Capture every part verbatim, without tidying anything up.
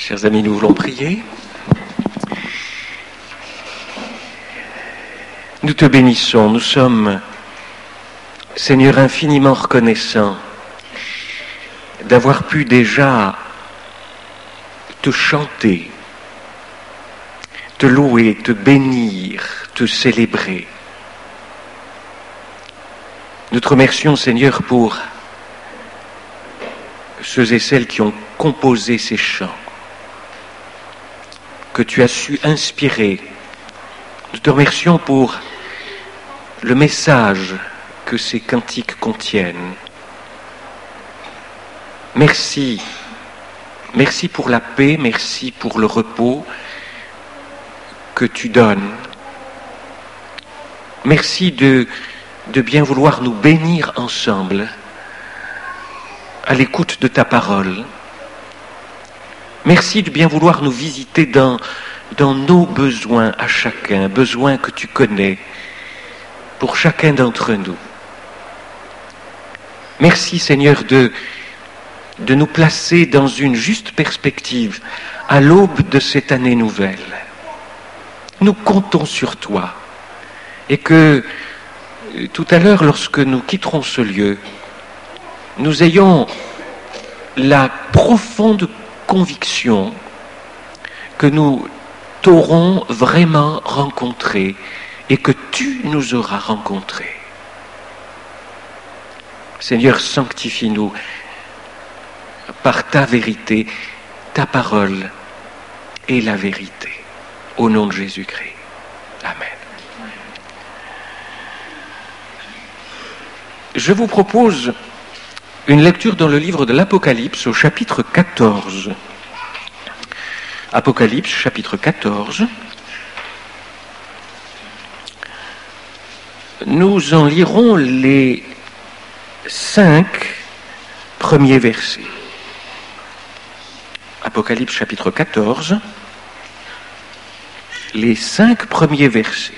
Chers amis, nous voulons prier. Nous te bénissons, nous sommes, Seigneur, infiniment reconnaissants d'avoir pu déjà te chanter, te louer, te bénir, te célébrer. Nous te remercions, Seigneur, pour ceux et celles qui ont composé ces chants, que tu as su inspirer. Nous te remercions pour le message que ces cantiques contiennent. Merci. Merci pour la paix, merci pour le repos que tu donnes. Merci de, de bien vouloir nous bénir ensemble à l'écoute de ta parole. Merci de bien vouloir nous visiter dans, dans nos besoins à chacun, besoins que tu connais pour chacun d'entre nous. Merci Seigneur de, de nous placer dans une juste perspective à l'aube de cette année nouvelle. Nous comptons sur toi et que tout à l'heure, lorsque nous quitterons ce lieu, nous ayons la profonde conviction que nous t'aurons vraiment rencontré et que tu nous auras rencontrés. Seigneur, sanctifie-nous par ta vérité, ta parole et la vérité. Au nom de Jésus-Christ. Amen. Je vous propose une lecture dans le livre de l'Apocalypse au chapitre quatorze. Apocalypse, chapitre quatorze. Nous en lirons les cinq premiers versets. Apocalypse, chapitre quatorze. Les cinq premiers versets.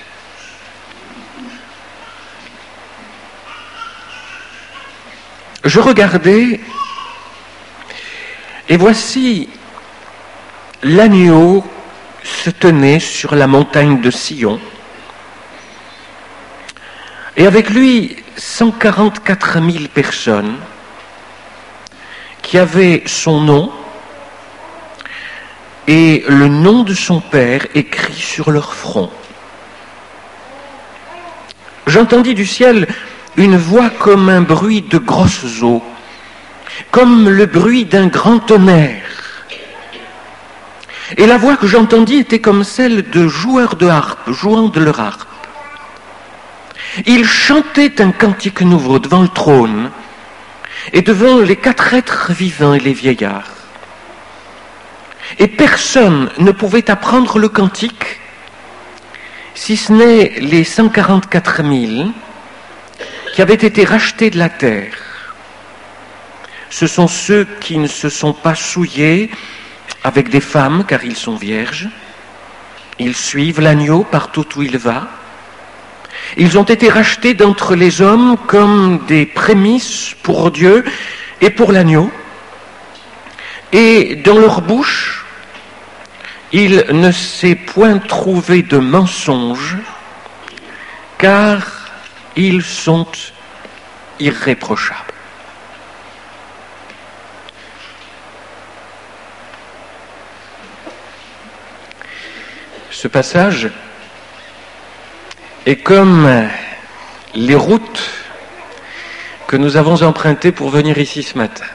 Je regardais, et voici l'agneau se tenait sur la montagne de Sion, et avec lui cent quarante-quatre mille personnes qui avaient son nom et le nom de son Père écrit sur leur front. J'entendis du ciel une voix comme un bruit de grosses eaux, comme le bruit d'un grand tonnerre. Et la voix que j'entendis était comme celle de joueurs de harpe, jouant de leur harpe. Ils chantaient un cantique nouveau devant le trône et devant les quatre êtres vivants et les vieillards. Et personne ne pouvait apprendre le cantique, si ce n'est les cent quarante-quatre mille qui avaient été rachetés de la terre. Ce sont ceux qui ne se sont pas souillés avec des femmes, car ils sont vierges. Ils suivent l'agneau partout où il va. Ils ont été rachetés d'entre les hommes comme des prémices pour Dieu et pour l'agneau. Et dans leur bouche, il ne s'est point trouvé de mensonge, car ils sont irréprochables. Ce passage est comme les routes que nous avons empruntées pour venir ici ce matin.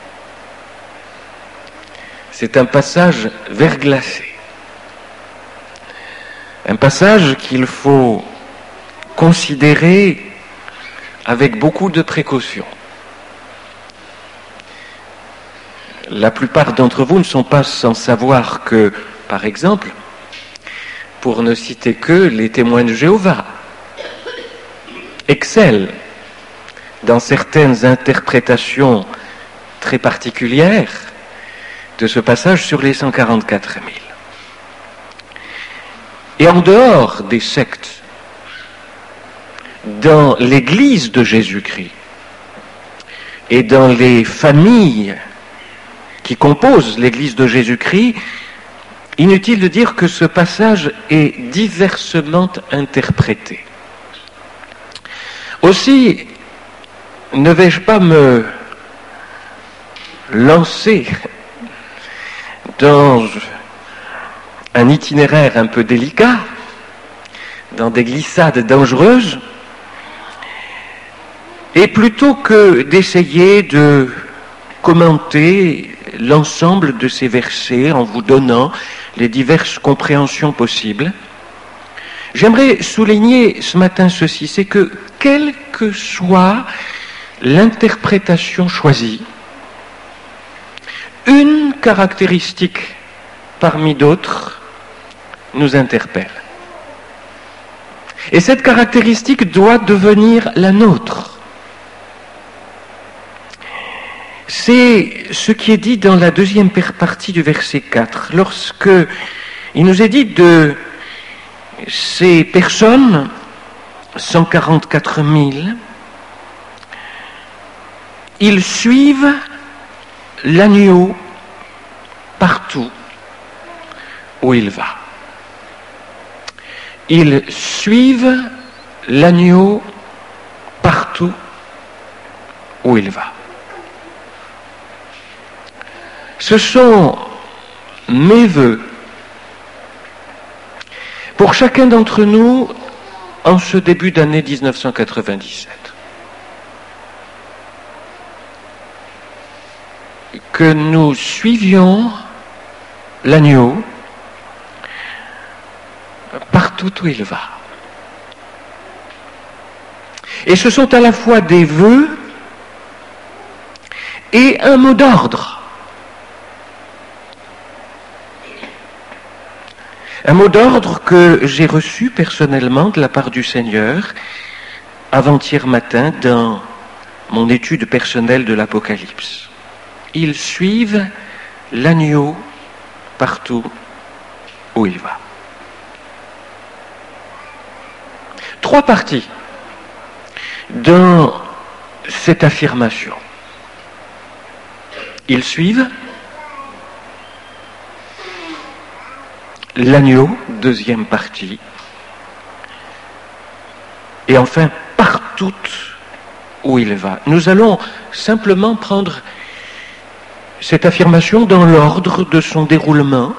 C'est un passage verglacé. Un passage qu'il faut considérer avec beaucoup de précaution. La plupart d'entre vous ne sont pas sans savoir que, par exemple, pour ne citer que les témoins de Jéhovah, excellent dans certaines interprétations très particulières de ce passage sur les cent quarante-quatre mille. Et en dehors des sectes, dans l'Église de Jésus-Christ et dans les familles qui composent l'Église de Jésus-Christ, inutile de dire que ce passage est diversement interprété. Aussi, ne vais-je pas me lancer dans un itinéraire un peu délicat, dans des glissades dangereuses, et plutôt que d'essayer de commenter l'ensemble de ces versets en vous donnant les diverses compréhensions possibles, j'aimerais souligner ce matin ceci, c'est que quelle que soit l'interprétation choisie, une caractéristique parmi d'autres nous interpelle. Et cette caractéristique doit devenir la nôtre. C'est ce qui est dit dans la deuxième partie du verset quatre, lorsque il nous est dit de ces personnes, cent quarante-quatre mille, ils suivent l'agneau partout où il va. Ils suivent l'agneau partout où il va. Ce sont mes vœux pour chacun d'entre nous en ce début d'année dix-neuf cent quatre-vingt-dix-sept. Que nous suivions l'agneau partout où il va. Et ce sont à la fois des vœux et un mot d'ordre. Un mot d'ordre que j'ai reçu personnellement de la part du Seigneur avant-hier matin dans mon étude personnelle de l'Apocalypse. Ils suivent l'agneau partout où il va. Trois parties dans cette affirmation. Ils suivent l'agneau, deuxième partie, et enfin partout où il va. Nous allons simplement prendre cette affirmation dans l'ordre de son déroulement,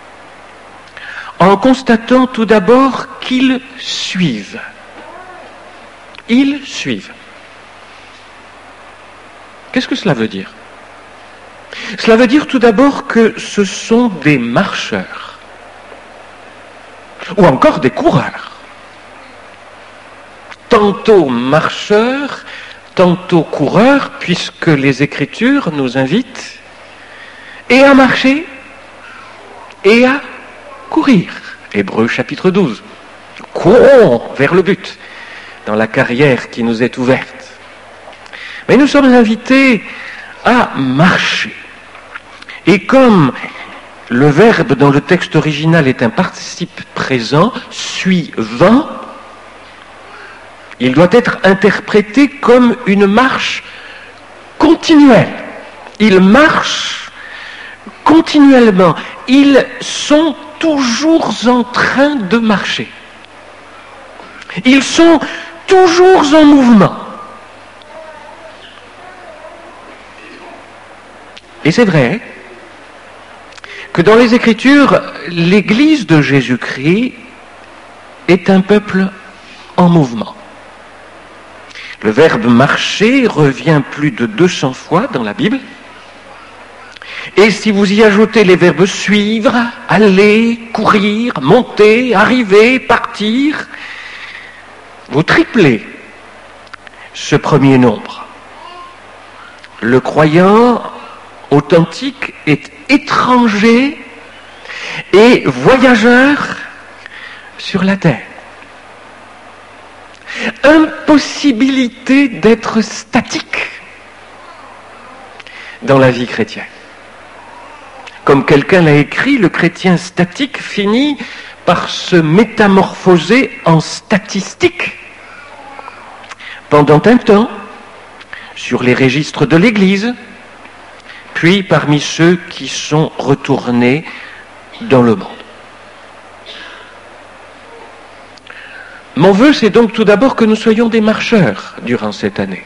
en constatant tout d'abord qu'ils suivent. Ils suivent. Qu'est-ce que cela veut dire? Cela veut dire tout d'abord que ce sont des marcheurs, ou encore des coureurs. Tantôt marcheurs, tantôt coureurs, puisque les Écritures nous invitent et à marcher et à courir. Hébreux chapitre douze. Courons vers le but, dans la carrière qui nous est ouverte. Mais nous sommes invités à marcher. Et comme le verbe dans le texte original est un participe présent, suivant, il doit être interprété comme une marche continuelle. Ils marchent continuellement. Ils sont toujours en train de marcher. Ils sont toujours en mouvement. Et c'est vrai que dans les Écritures, l'Église de Jésus-Christ est un peuple en mouvement. Le verbe marcher revient plus de deux cents fois dans la Bible. Et si vous y ajoutez les verbes suivre, aller, courir, monter, arriver, partir, vous triplez ce premier nombre. Le croyant authentique est étranger et voyageur sur la terre. Impossibilité d'être statique dans la vie chrétienne. Comme quelqu'un l'a écrit, le chrétien statique finit par se métamorphoser en statistique pendant un temps sur les registres de l'Église, puis parmi ceux qui sont retournés dans le monde. Mon vœu, c'est donc tout d'abord que nous soyons des marcheurs durant cette année.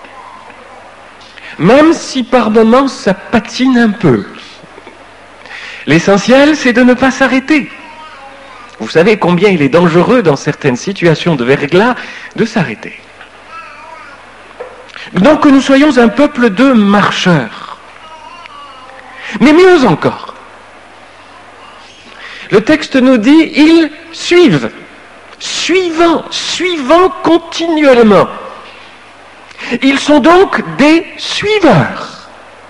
Même si par moments ça patine un peu. L'essentiel, c'est de ne pas s'arrêter. Vous savez combien il est dangereux dans certaines situations de verglas de s'arrêter. Donc que nous soyons un peuple de marcheurs. Mais mieux encore, le texte nous dit, ils suivent, suivant, suivant continuellement. Ils sont donc des suiveurs.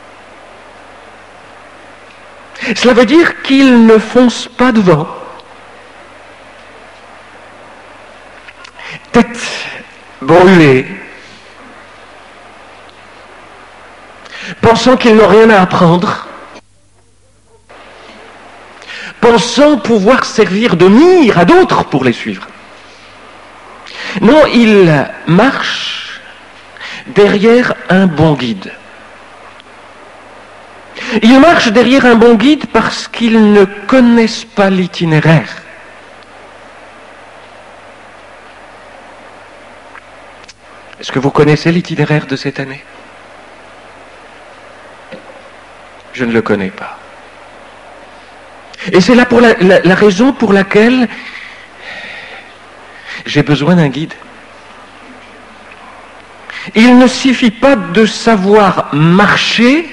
Cela veut dire qu'ils ne foncent pas devant. Tête brûlée, pensant qu'ils n'ont rien à apprendre, pensant pouvoir servir de mire à d'autres pour les suivre. Non, ils marchent derrière un bon guide. Ils marchent derrière un bon guide parce qu'ils ne connaissent pas l'itinéraire. Est-ce que vous connaissez l'itinéraire de cette année? Je ne le connais pas. Et c'est là pour la, la, la raison pour laquelle j'ai besoin d'un guide. Il ne suffit pas de savoir marcher,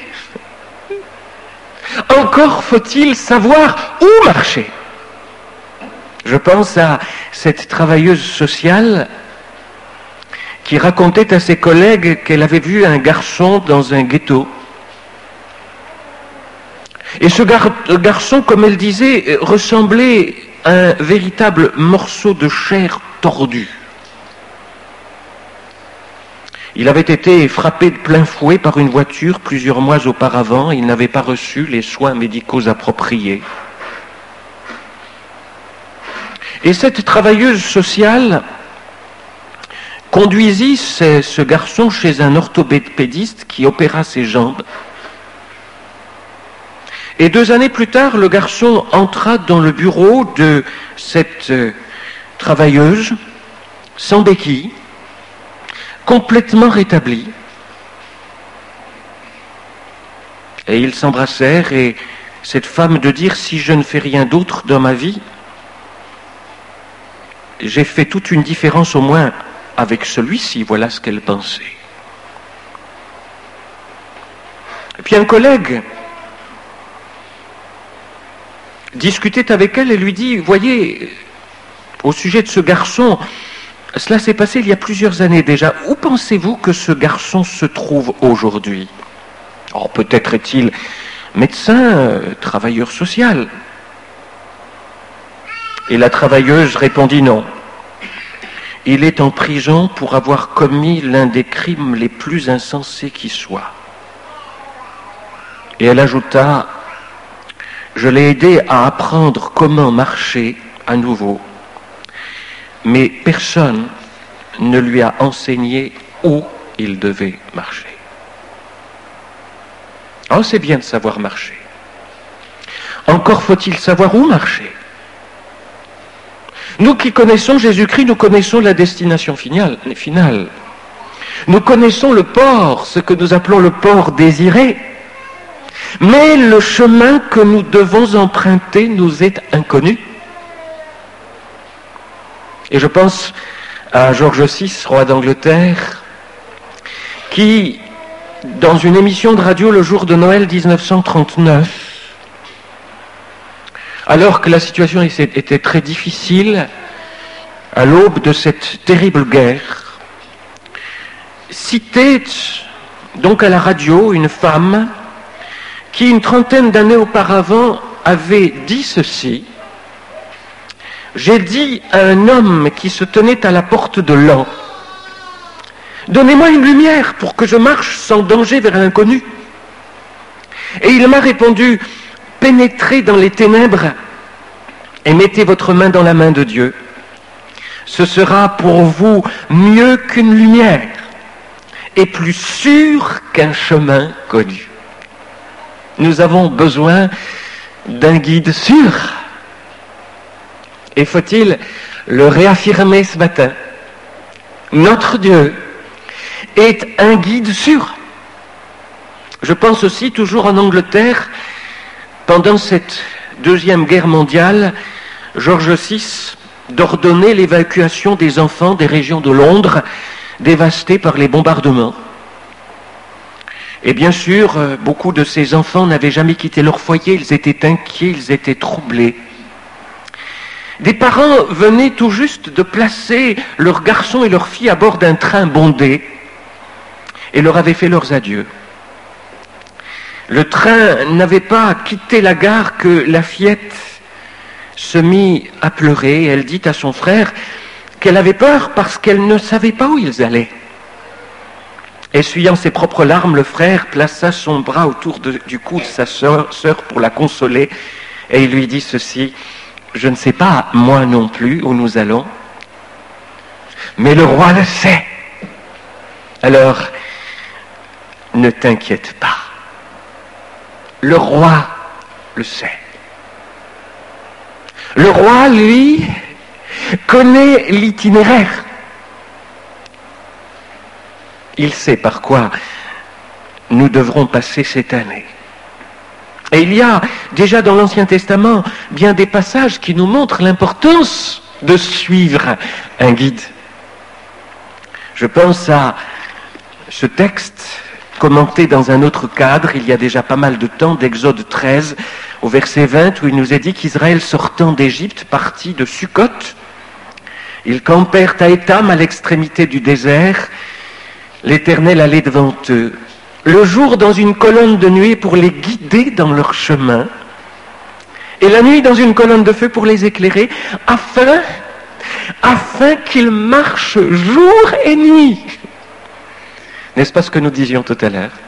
encore faut-il savoir où marcher. Je pense à cette travailleuse sociale qui racontait à ses collègues qu'elle avait vu un garçon dans un ghetto. Et ce gar- garçon, comme elle disait, ressemblait à un véritable morceau de chair tordue. Il avait été frappé de plein fouet par une voiture plusieurs mois auparavant. Il n'avait pas reçu les soins médicaux appropriés. Et cette travailleuse sociale conduisit ce, ce garçon chez un orthopédiste qui opéra ses jambes. Et deux années plus tard, le garçon entra dans le bureau de cette euh, travailleuse, sans béquille, complètement rétabli. Et ils s'embrassèrent, et cette femme de dire, si je ne fais rien d'autre dans ma vie, j'ai fait toute une différence au moins avec celui-ci, voilà ce qu'elle pensait. Et puis un collègue discutait avec elle et lui dit, voyez, au sujet de ce garçon, cela s'est passé il y a plusieurs années déjà. Où pensez-vous que ce garçon se trouve aujourd'hui? Oh, peut-être est-il médecin, euh, travailleur social. Et la travailleuse répondit non. Il est en prison pour avoir commis l'un des crimes les plus insensés qui soient. Et elle ajouta, je l'ai aidé à apprendre comment marcher à nouveau, mais personne ne lui a enseigné où il devait marcher. Oh, c'est bien de savoir marcher. Encore faut-il savoir où marcher. Nous qui connaissons Jésus-Christ, nous connaissons la destination finale, finale. Nous connaissons le port, ce que nous appelons le port désiré. Mais le chemin que nous devons emprunter nous est inconnu. Et je pense à George six, roi d'Angleterre, qui, dans une émission de radio le jour de Noël dix-neuf cent trente-neuf, alors que la situation était très difficile, à l'aube de cette terrible guerre, citait donc à la radio une femme qui, une trentaine d'années auparavant, avait dit ceci. J'ai dit à un homme qui se tenait à la porte de l'an, donnez-moi une lumière pour que je marche sans danger vers l'inconnu. Et il m'a répondu, pénétrez dans les ténèbres et mettez votre main dans la main de Dieu. Ce sera pour vous mieux qu'une lumière et plus sûr qu'un chemin connu. nous avons besoin d'un guide sûr. Et faut-il le réaffirmer ce matin? Notre Dieu est un guide sûr. Je pense aussi, toujours en Angleterre, pendant cette deuxième guerre mondiale, George six d'ordonner l'évacuation des enfants des régions de Londres dévastées par les bombardements. Et bien sûr, beaucoup de ces enfants n'avaient jamais quitté leur foyer, ils étaient inquiets, ils étaient troublés. Des parents venaient tout juste de placer leurs garçons et leurs filles à bord d'un train bondé et leur avaient fait leurs adieux. Le train n'avait pas quitté la gare que la fillette se mit à pleurer. Elle dit à son frère qu'elle avait peur parce qu'elle ne savait pas où ils allaient. Essuyant ses propres larmes, le frère plaça son bras autour de, du cou de sa sœur, sœur pour la consoler, et il lui dit ceci: « Je ne sais pas, moi non plus, où nous allons, mais le roi le sait. Alors, ne t'inquiète pas. Le roi le sait. » Le roi, lui, connaît l'itinéraire. Il sait par quoi nous devrons passer cette année. Et il y a déjà dans l'Ancien Testament bien des passages qui nous montrent l'importance de suivre un guide. Je pense à ce texte commenté dans un autre cadre, il y a déjà pas mal de temps, d'Exode treize, au verset vingt, où il nous est dit qu'Israël sortant d'Égypte, partit de Sukkot, ils campèrent à Étam, à l'extrémité du désert. L'Éternel allait devant eux, le jour dans une colonne de nuée pour les guider dans leur chemin, et la nuit dans une colonne de feu pour les éclairer, afin, afin qu'ils marchent jour et nuit. N'est-ce pas ce que nous disions tout à l'heure?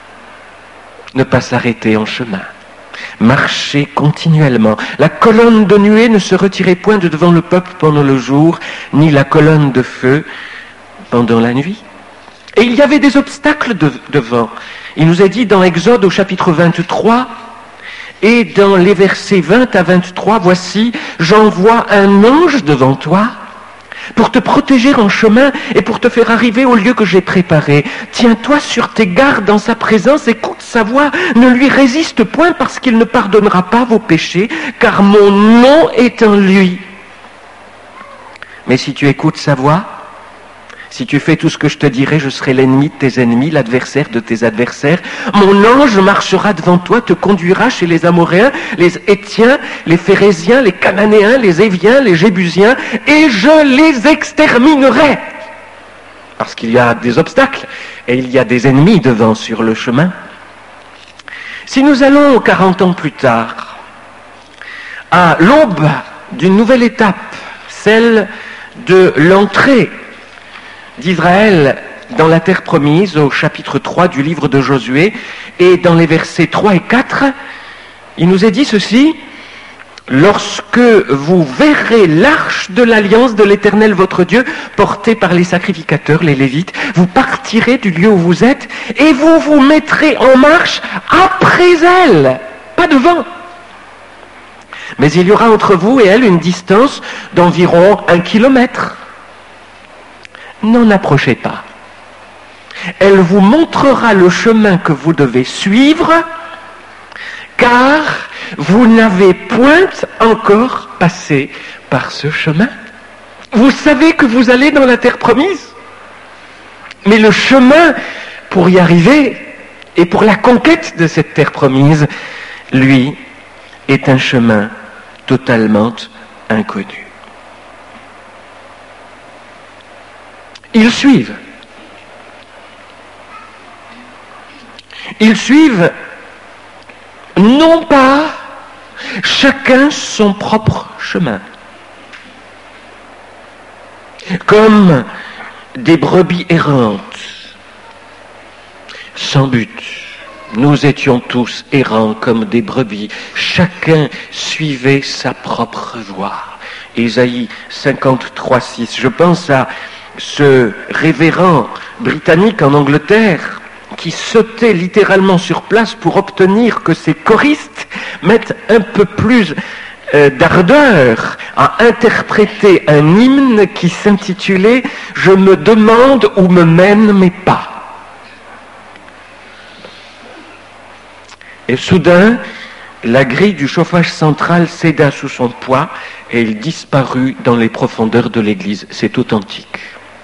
Ne pas s'arrêter en chemin, marcher continuellement. La colonne de nuée ne se retirait point de devant le peuple pendant le jour, ni la colonne de feu pendant la nuit. Et il y avait des obstacles de, devant. Il nous est dit dans Exode au chapitre vingt-trois, et dans les versets vingt à vingt-trois, voici, j'envoie un ange devant toi, pour te protéger en chemin et pour te faire arriver au lieu que j'ai préparé. Tiens-toi sur tes gardes dans sa présence, écoute sa voix, ne lui résiste point parce qu'il ne pardonnera pas vos péchés, car mon nom est en lui. Mais si tu écoutes sa voix, si tu fais tout ce que je te dirai, je serai l'ennemi de tes ennemis, l'adversaire de tes adversaires. Mon ange marchera devant toi, te conduira chez les Amoréens, les Hétiens, les Phérésiens, les Cananéens, les Éviens, les Jébusiens, et je les exterminerai. Parce qu'il y a des obstacles et il y a des ennemis devant sur le chemin. Si nous allons quarante ans plus tard, à l'aube d'une nouvelle étape, celle de l'entrée d'Israël dans la terre promise, au chapitre trois du livre de Josué, et dans les versets trois et quatre, il nous est dit ceci: « Lorsque vous verrez l'arche de l'alliance de l'Éternel votre Dieu, portée par les sacrificateurs, les Lévites, vous partirez du lieu où vous êtes, et vous vous mettrez en marche après elle, pas devant. Mais il y aura entre vous et elle une distance d'environ un kilomètre. N'en approchez pas. Elle vous montrera le chemin que vous devez suivre, car vous n'avez point encore passé par ce chemin. » Vous savez que vous allez dans la terre promise, mais le chemin pour y arriver et pour la conquête de cette terre promise, lui, est un chemin totalement inconnu. Ils suivent. Ils suivent non pas chacun son propre chemin, comme des brebis errantes, sans but. Nous étions tous errants comme des brebis, chacun suivait sa propre voie. Ésaïe cinquante-trois, six. Je pense à ce révérend britannique en Angleterre, qui sautait littéralement sur place pour obtenir que ces choristes mettent un peu plus euh, d'ardeur à interpréter un hymne qui s'intitulait « Je me demande où me mènent mes pas ». Et soudain, la grille du chauffage central céda sous son poids et il disparut dans les profondeurs de l'église. C'est authentique.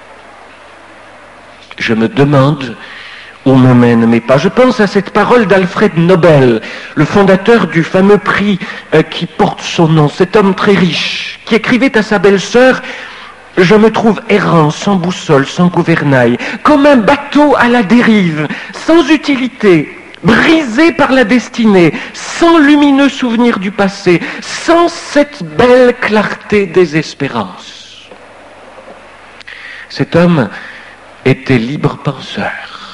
Je me demande où me mènent mes pas. Je pense à cette parole d'Alfred Nobel, le fondateur du fameux prix euh, qui porte son nom, cet homme très riche, qui écrivait à sa belle-sœur « Je me trouve errant, sans boussole, sans gouvernail, comme un bateau à la dérive, sans utilité, brisé par la destinée, sans lumineux souvenir du passé, sans cette belle clarté des espérances. » Cet homme était libre penseur.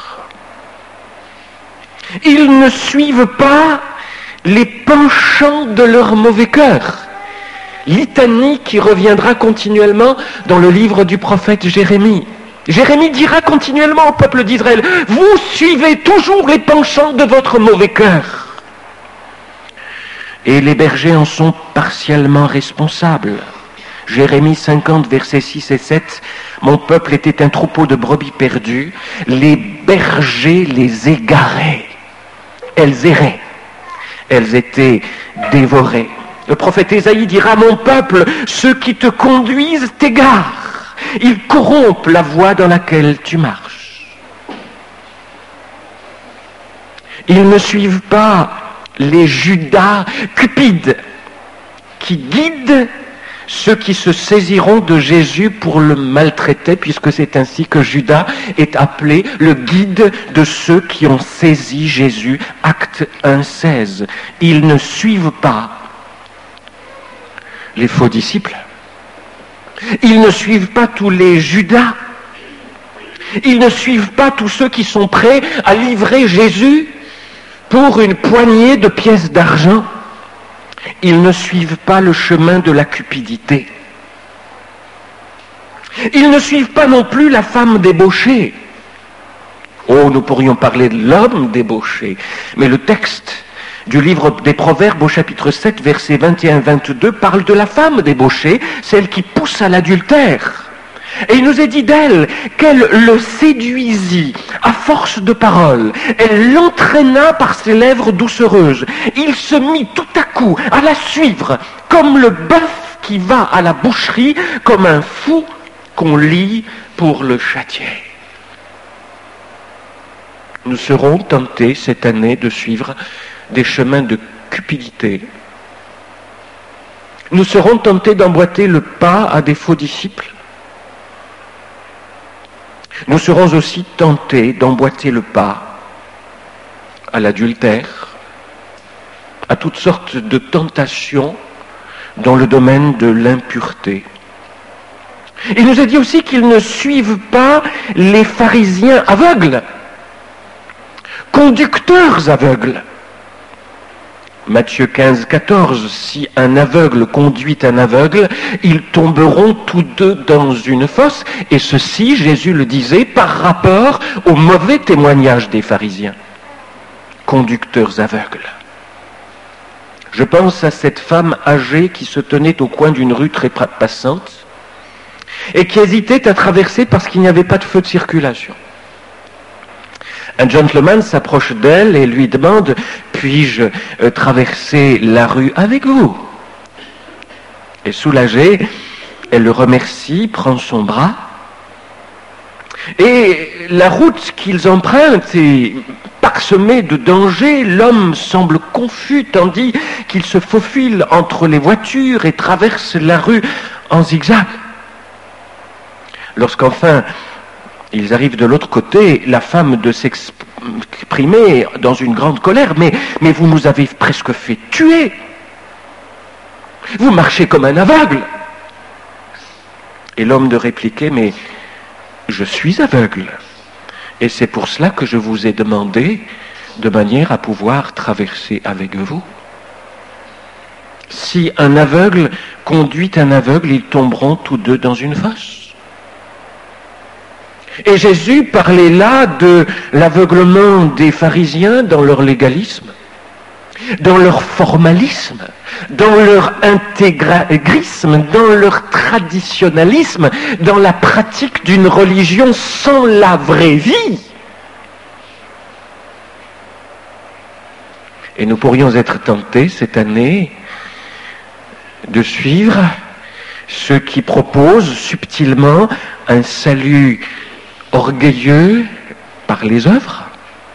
Ils ne suivent pas les penchants de leur mauvais cœur. Litanie qui reviendra continuellement dans le livre du prophète Jérémie. Jérémie dira continuellement au peuple d'Israël, « Vous suivez toujours les penchants de votre mauvais cœur. » Et les bergers en sont partiellement responsables. Jérémie cinquante, versets six et sept, « Mon peuple était un troupeau de brebis perdues, les bergers les égaraient. Elles erraient, elles étaient dévorées. » Le prophète Ésaïe dira, « Mon peuple, ceux qui te conduisent t'égarent. Ils corrompent la voie dans laquelle tu marches. » Ils ne suivent pas les Judas cupides qui guident ceux qui se saisiront de Jésus pour le maltraiter, puisque c'est ainsi que Judas est appelé le guide de ceux qui ont saisi Jésus, acte un, seize. Ils ne suivent pas les faux disciples. Ils ne suivent pas tous les Judas. Ils ne suivent pas tous ceux qui sont prêts à livrer Jésus pour une poignée de pièces d'argent. Ils ne suivent pas le chemin de la cupidité. Ils ne suivent pas non plus la femme débauchée. Oh, nous pourrions parler de l'homme débauché, mais le texte du livre des Proverbes au chapitre sept, versets vingt et un à vingt-deux, parle de la femme débauchée, celle qui pousse à l'adultère. Et il nous est dit d'elle qu'elle le séduisit à force de paroles. Elle l'entraîna par ses lèvres doucereuses. Il se mit tout à coup à la suivre, comme le bœuf qui va à la boucherie, comme un fou qu'on lie pour le châtier. Nous serons tentés cette année de suivre des chemins de cupidité. Nous serons tentés d'emboîter le pas à des faux disciples. Nous serons aussi tentés d'emboîter le pas à l'adultère, à toutes sortes de tentations dans le domaine de l'impureté. Il nous a dit aussi qu'ils ne suivent pas les pharisiens aveugles, conducteurs aveugles. Matthieu quinze, quatorze, si un aveugle conduit un aveugle, ils tomberont tous deux dans une fosse. Et ceci, Jésus le disait, par rapport au mauvais témoignage des pharisiens, conducteurs aveugles. Je pense à cette femme âgée qui se tenait au coin d'une rue très passante et qui hésitait à traverser parce qu'il n'y avait pas de feu de circulation. Un gentleman s'approche d'elle et lui demande « Puis-je euh, traverser la rue avec vous ?» Et soulagée, elle le remercie, prend son bras. Et la route qu'ils empruntent est parsemée de dangers. L'homme semble confus tandis qu'il se faufile entre les voitures et traverse la rue en zigzag. Lorsqu'enfin ils arrivent de l'autre côté, la femme de s'exprimer dans une grande colère, mais, mais vous nous avez presque fait tuer. Vous marchez comme un aveugle. Et l'homme de répliquer, mais je suis aveugle. Et c'est pour cela que je vous ai demandé de manière à pouvoir traverser avec vous. Si un aveugle conduit un aveugle, ils tomberont tous deux dans une fosse. Et Jésus parlait là de l'aveuglement des pharisiens dans leur légalisme, dans leur formalisme, dans leur intégrisme, dans leur traditionnalisme, dans la pratique d'une religion sans la vraie vie. Et nous pourrions être tentés cette année de suivre ceux qui proposent subtilement un salut orgueilleux par les œuvres.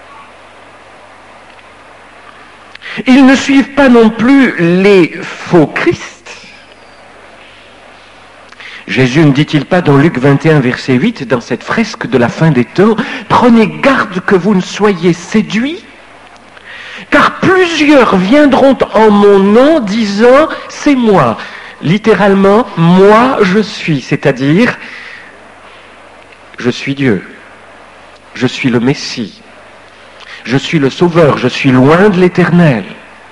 Ils ne suivent pas non plus les faux Christ. Jésus ne dit-il pas dans Luc vingt et un, verset huit, dans cette fresque de la fin des temps, « Prenez garde que vous ne soyez séduits, car plusieurs viendront en mon nom disant « c'est moi ». Littéralement, « moi je suis », c'est-à-dire « je suis Dieu, je suis le Messie, je suis le Sauveur, je suis loin de l'Éternel ».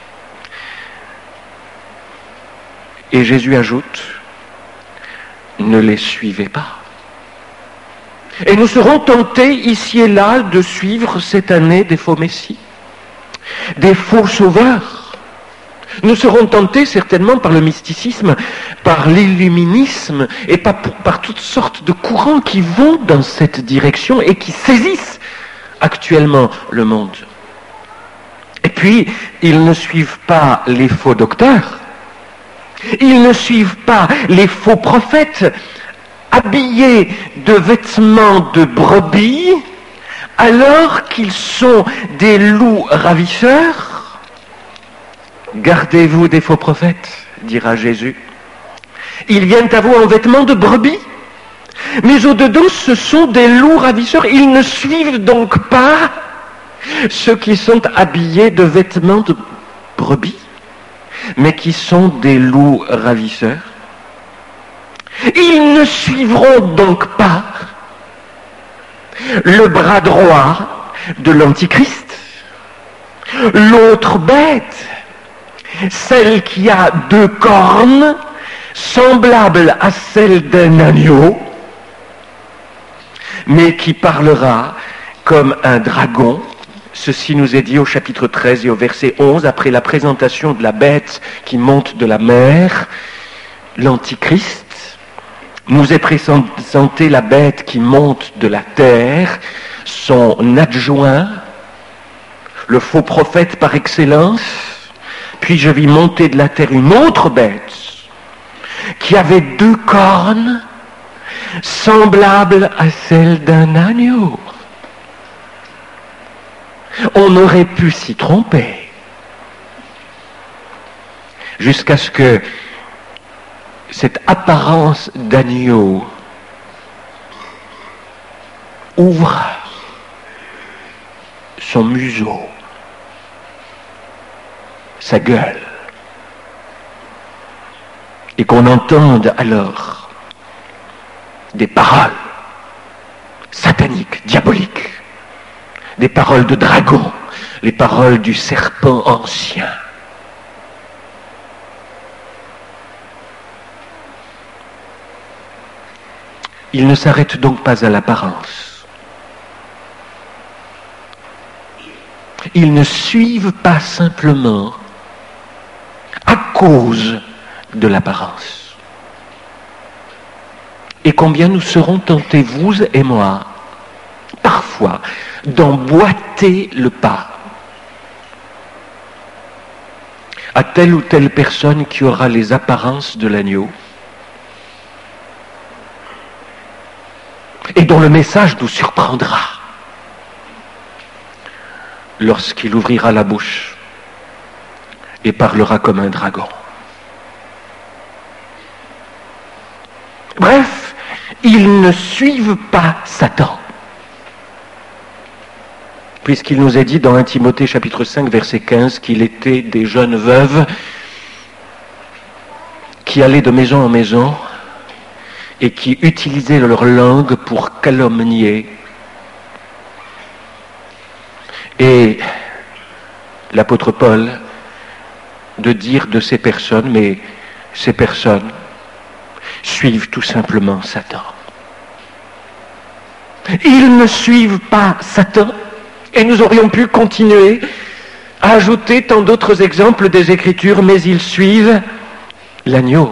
Et Jésus ajoute « ne les suivez pas ». Et nous serons tentés ici et là de suivre cette année des faux messies, des faux sauveurs. Nous serons tentés certainement par le mysticisme, par l'illuminisme et par, par toutes sortes de courants qui vont dans cette direction et qui saisissent actuellement le monde. Et puis, ils ne suivent pas les faux docteurs, ils ne suivent pas les faux prophètes habillés de vêtements de brebis alors qu'ils sont des loups ravisseurs. Gardez-vous des faux prophètes, dira Jésus. Ils viennent à vous en vêtements de brebis, mais au-dedans, ce sont des loups ravisseurs. Ils ne suivent donc pas ceux qui sont habillés de vêtements de brebis, mais qui sont des loups ravisseurs. Ils ne suivront donc pas le bras droit de l'Antichrist, l'autre bête, celle qui a deux cornes, semblables à celle d'un agneau, mais qui parlera comme un dragon. Ceci nous est dit au chapitre treize et au verset onze, après la présentation de la bête qui monte de la mer, l'Antichrist. Nous est présenté la bête qui monte de la terre, son adjoint, le faux prophète par excellence. Puis je vis monter de la terre une autre bête qui avait deux cornes semblables à celles d'un agneau. On aurait pu s'y tromper jusqu'à ce que cette apparence d'agneau ouvre son museau, sa gueule, et qu'on entende alors des paroles sataniques, diaboliques, des paroles de dragon, les paroles du serpent ancien. Ils ne s'arrêtent donc pas à l'apparence. Ils ne suivent pas simplement à cause de l'apparence. Et combien nous serons tentés, vous et moi, parfois, d'emboîter le pas à telle ou telle personne qui aura les apparences de l'agneau et dont le message nous surprendra lorsqu'il ouvrira la bouche et parlera comme un dragon. Bref, ils ne suivent pas Satan, puisqu'il nous est dit dans un Timothée chapitre cinq verset quinze qu'il était des jeunes veuves qui allaient de maison en maison et qui utilisaient leur langue pour calomnier. Et l'apôtre Paul de dire de ces personnes, mais ces personnes suivent tout simplement Satan. Ils ne suivent pas Satan, et nous aurions pu continuer à ajouter tant d'autres exemples des Écritures, mais ils suivent l'agneau.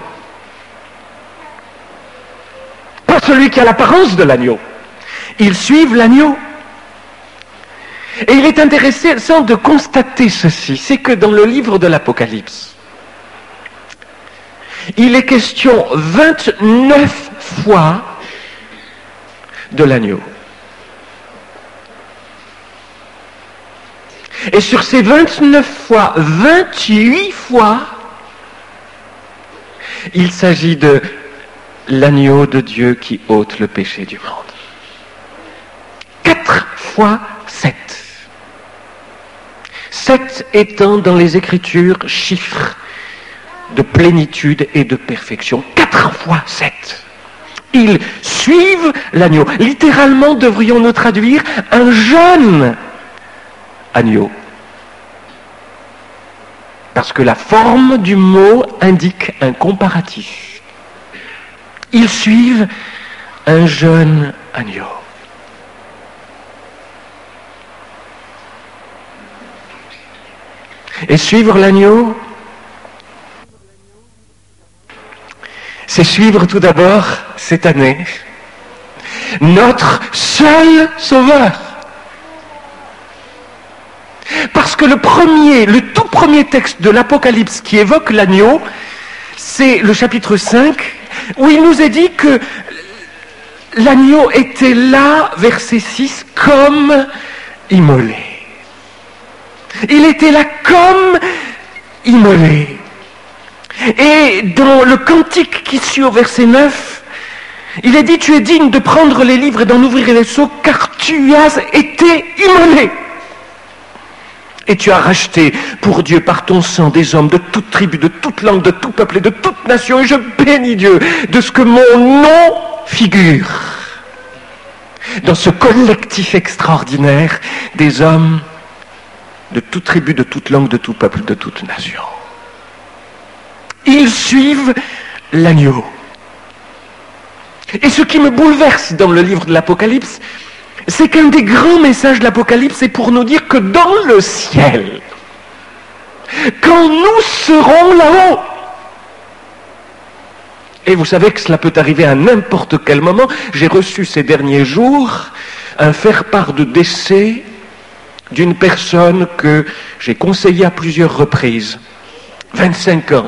Pas celui qui a l'apparence de l'agneau. Ils suivent l'agneau. Et il est intéressant de constater ceci, c'est que dans le livre de l'Apocalypse, il est question vingt-neuf fois de l'agneau. Et sur ces vingt-neuf fois, vingt-huit fois, il s'agit de l'agneau de Dieu qui ôte le péché du monde. Quatre fois sept. Sept étant dans les Écritures chiffres de plénitude et de perfection. Quatre fois sept. Ils suivent l'agneau. Littéralement, devrions-nous traduire un jeune agneau. Parce que la forme du mot indique un comparatif. Ils suivent un jeune agneau. Et suivre l'agneau, c'est suivre tout d'abord cette année notre seul Sauveur. Parce que le premier, le tout premier texte de l'Apocalypse qui évoque l'agneau, c'est le chapitre cinq, où il nous est dit que l'agneau était là, verset six, comme immolé. Il était là comme immolé. Et dans le cantique qui suit au verset neuf, il est dit, tu es digne de prendre les livres et d'en ouvrir les sceaux, car tu as été immolé. Et tu as racheté pour Dieu par ton sang des hommes de toute tribu, de toute langue, de tout peuple et de toute nation. Et je bénis Dieu de ce que mon nom figure dans ce collectif extraordinaire des hommes de toute tribu, de toute langue, de tout peuple, de toute nation. Ils suivent l'agneau. Et ce qui me bouleverse dans le livre de l'Apocalypse, c'est qu'un des grands messages de l'Apocalypse est pour nous dire que dans le ciel, quand nous serons là-haut, et vous savez que cela peut arriver à n'importe quel moment, j'ai reçu ces derniers jours un faire-part de décès d'une personne que j'ai conseillée à plusieurs reprises, vingt-cinq ans,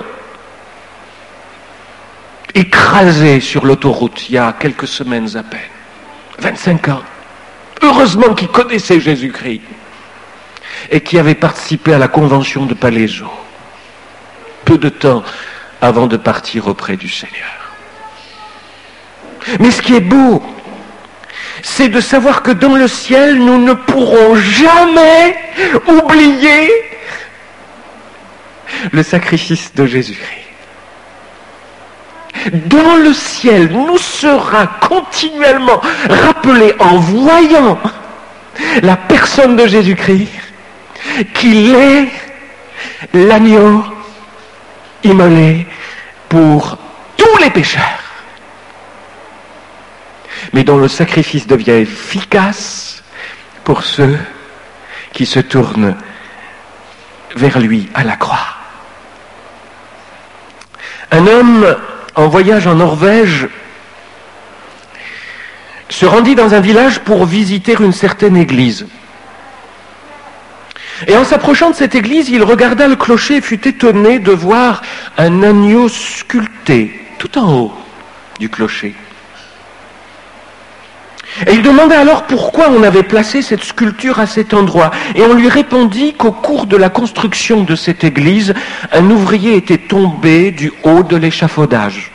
écrasée sur l'autoroute il y a quelques semaines à peine, vingt-cinq ans. Heureusement qu'il connaissait Jésus-Christ et qui avait participé à la convention de Palaiseau, peu de temps avant de partir auprès du Seigneur. Mais ce qui est beau, c'est de savoir que dans le ciel, nous ne pourrons jamais oublier le sacrifice de Jésus-Christ. Dans le ciel, nous sera continuellement rappelé en voyant la personne de Jésus-Christ qu'il est l'agneau immolé pour tous les pécheurs. Mais dont le sacrifice devient efficace pour ceux qui se tournent vers lui à la croix. Un homme en voyage en Norvège se rendit dans un village pour visiter une certaine église. Et en s'approchant de cette église, il regarda le clocher et fut étonné de voir un agneau sculpté tout en haut du clocher. Et il demanda alors pourquoi on avait placé cette sculpture à cet endroit. Et on lui répondit qu'au cours de la construction de cette église, un ouvrier était tombé du haut de l'échafaudage.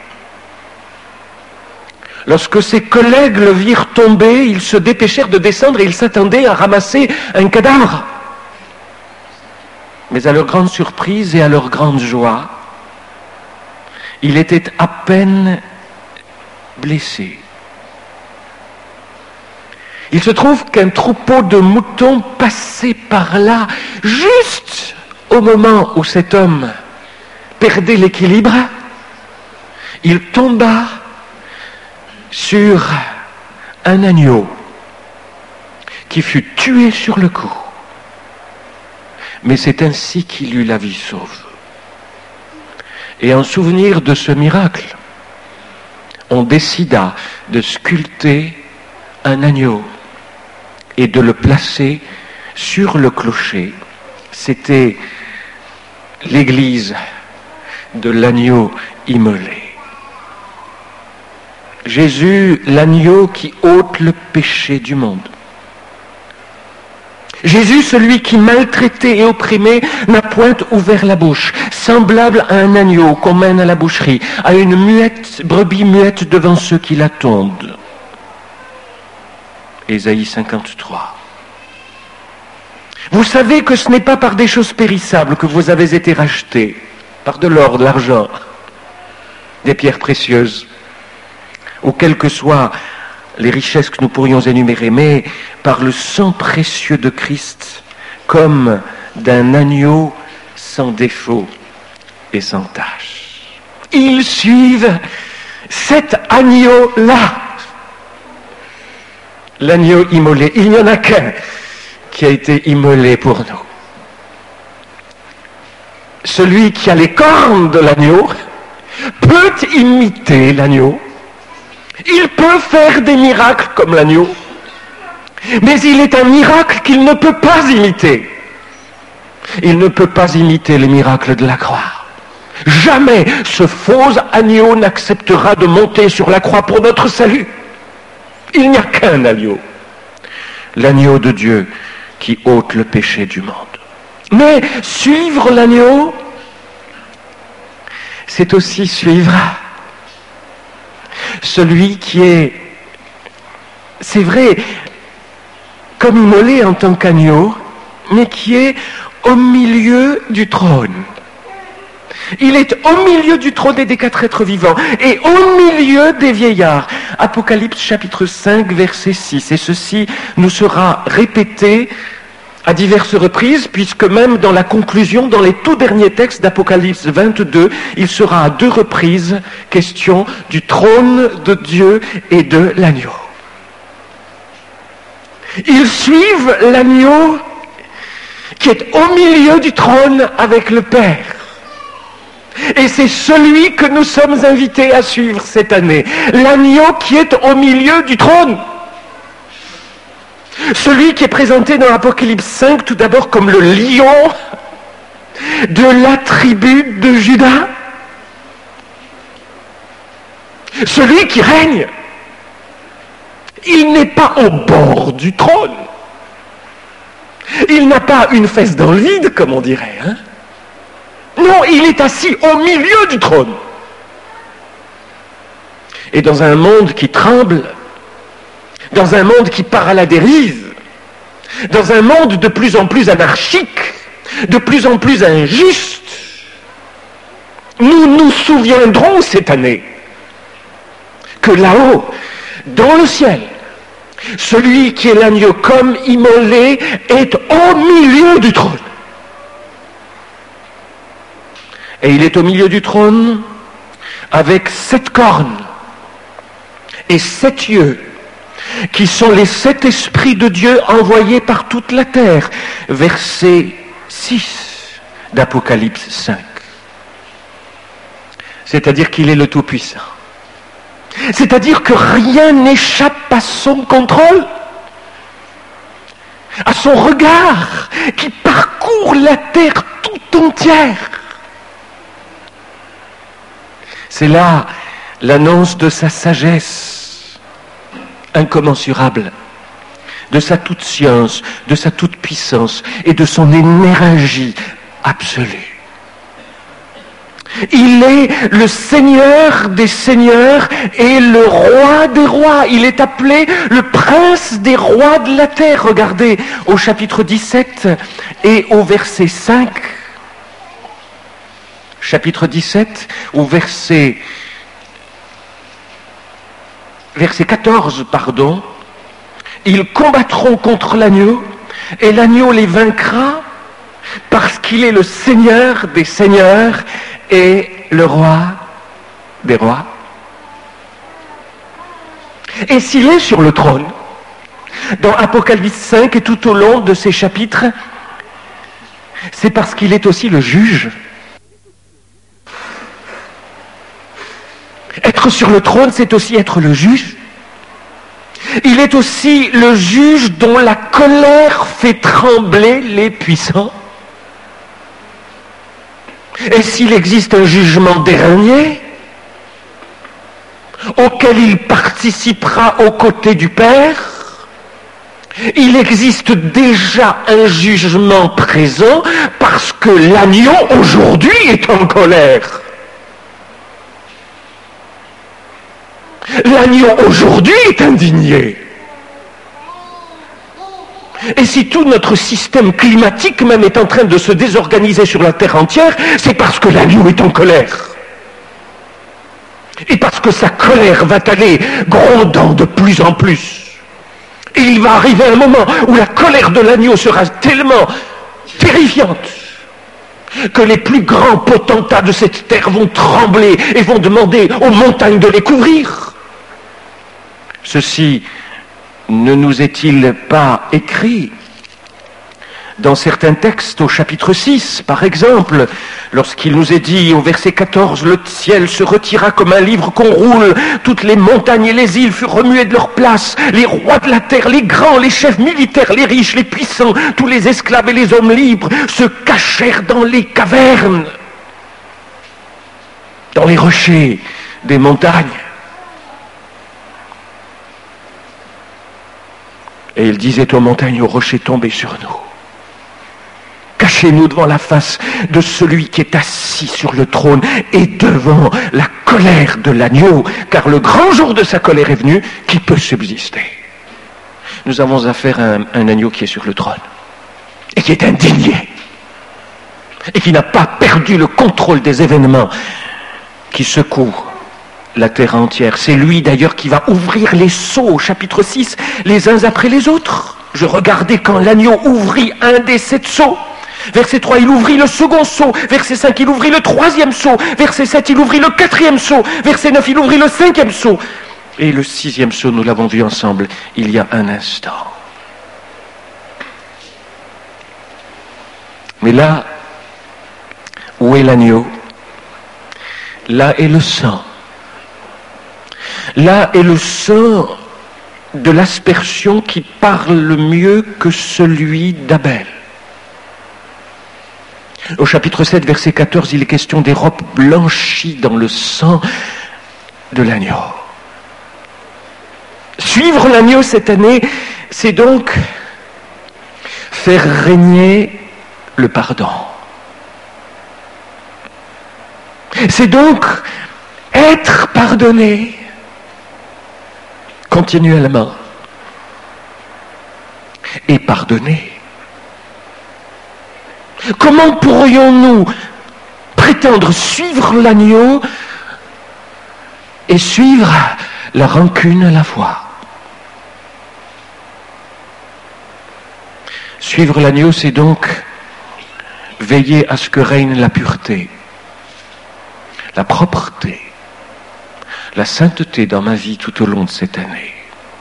Lorsque ses collègues le virent tomber, ils se dépêchèrent de descendre et ils s'attendaient à ramasser un cadavre. Mais à leur grande surprise et à leur grande joie, il était à peine blessé. Il se trouve qu'un troupeau de moutons passait par là, juste au moment où cet homme perdait l'équilibre, il tomba sur un agneau qui fut tué sur le coup. Mais c'est ainsi qu'il eut la vie sauve. Et en souvenir de ce miracle, on décida de sculpter un agneau et de le placer sur le clocher. C'était l'église de l'agneau immolé. Jésus, l'agneau qui ôte le péché du monde. Jésus, celui qui, maltraité et opprimé, n'a point ouvert la bouche, semblable à un agneau qu'on mène à la boucherie, à une muette, brebis muette devant ceux qui l'attendent. Ésaïe cinquante-trois. Vous savez que ce n'est pas par des choses périssables que vous avez été rachetés, par de l'or, de l'argent, des pierres précieuses, ou quelles que soient les richesses que nous pourrions énumérer, mais par le sang précieux de Christ, comme d'un agneau sans défaut et sans tache. Ils suivent cet agneau-là, l'agneau immolé. Il n'y en a qu'un qui a été immolé pour nous. Celui qui a les cornes de l'agneau peut imiter l'agneau. Il peut faire des miracles comme l'agneau, mais il est un miracle qu'il ne peut pas imiter. Il ne peut pas imiter les miracles de la croix. Jamais ce faux agneau n'acceptera de monter sur la croix pour notre salut. Il n'y a qu'un agneau, l'agneau de Dieu qui ôte le péché du monde. Mais suivre l'agneau, c'est aussi suivre celui qui est, c'est vrai, comme immolé en tant qu'agneau, mais qui est au milieu du trône. Il est au milieu du trône et des quatre êtres vivants, et au milieu des vieillards. Apocalypse chapitre cinq, verset six. Et ceci nous sera répété à diverses reprises, puisque même dans la conclusion, dans les tout derniers textes d'Apocalypse vingt-deux, il sera à deux reprises question du trône de Dieu et de l'agneau. Ils suivent l'agneau qui est au milieu du trône avec le Père. Et c'est celui que nous sommes invités à suivre cette année. L'agneau qui est au milieu du trône. Celui qui est présenté dans l'Apocalypse cinq tout d'abord comme le lion de la tribu de Juda. Celui qui règne. Il n'est pas au bord du trône. Il n'a pas une fesse dans le vide, comme on dirait. Hein? Non, il est assis au milieu du trône. Et dans un monde qui tremble, dans un monde qui part à la dérive, dans un monde de plus en plus anarchique, de plus en plus injuste, nous nous souviendrons cette année que là-haut, dans le ciel, celui qui est l'agneau comme immolé est au milieu du trône. Et il est au milieu du trône avec sept cornes et sept yeux, qui sont les sept esprits de Dieu envoyés par toute la terre. Verset six d'Apocalypse cinq. C'est-à-dire qu'il est le Tout-Puissant. C'est-à-dire que rien n'échappe à son contrôle, à son regard qui parcourt la terre tout entière. C'est là l'annonce de sa sagesse incommensurable, de sa toute science, de sa toute puissance et de son énergie absolue. Il est le Seigneur des seigneurs et le roi des rois. Il est appelé le prince des rois de la terre. Regardez au chapitre dix-sept et au verset cinq. Chapitre dix-sept, au verset, verset quatorze, pardon. Ils combattront contre l'agneau et l'agneau les vaincra parce qu'il est le Seigneur des seigneurs et le roi des rois. Et s'il est sur le trône, dans Apocalypse cinq et tout au long de ces chapitres, c'est parce qu'il est aussi le juge. Être sur le trône, c'est aussi être le juge. Il est aussi le juge dont la colère fait trembler les puissants. Et s'il existe un jugement dernier, auquel il participera aux côtés du Père, il existe déjà un jugement présent parce que l'agneau aujourd'hui est en colère. L'agneau aujourd'hui est indigné. Et si tout notre système climatique même est en train de se désorganiser sur la terre entière, c'est parce que l'agneau est en colère. Et parce que sa colère va aller grondant de plus en plus. Et il va arriver un moment où la colère de l'agneau sera tellement terrifiante que les plus grands potentats de cette terre vont trembler et vont demander aux montagnes de les couvrir. Ceci ne nous est-il pas écrit dans certains textes au chapitre six, par exemple, lorsqu'il nous est dit au verset quatorze, le ciel se retira comme un livre qu'on roule, toutes les montagnes et les îles furent remuées de leur place, les rois de la terre, les grands, les chefs militaires, les riches, les puissants, tous les esclaves et les hommes libres se cachèrent dans les cavernes, dans les rochers des montagnes. Et il disait aux montagnes, aux rochers, tombez sur nous. Cachez-nous devant la face de celui qui est assis sur le trône et devant la colère de l'agneau, car le grand jour de sa colère est venu, qui peut subsister. Nous avons affaire à un, un agneau qui est sur le trône et qui est indigné et qui n'a pas perdu le contrôle des événements qui secouent la terre entière. C'est lui d'ailleurs qui va ouvrir les sceaux au chapitre six, les uns après les autres. Je regardais quand l'agneau ouvrit un des sept sceaux. Verset trois, il ouvrit le second sceau. Verset cinq, il ouvrit le troisième sceau. Verset sept, il ouvrit le quatrième sceau. Verset neuf, il ouvrit le cinquième sceau. Et le sixième sceau, nous l'avons vu ensemble il y a un instant. Mais là, où est l'agneau? Là est le sang. Là est le sang de l'aspersion qui parle mieux que celui d'Abel. Au chapitre sept, verset quatorze, il est question des robes blanchies dans le sang de l'agneau. Suivre l'agneau cette année, c'est donc faire régner le pardon. C'est donc être pardonné continuellement et pardonner. Comment pourrions-nous prétendre suivre l'agneau et suivre la rancune à la fois? Suivre l'agneau, c'est donc veiller à ce que règne la pureté, la propreté, la sainteté dans ma vie tout au long de cette année.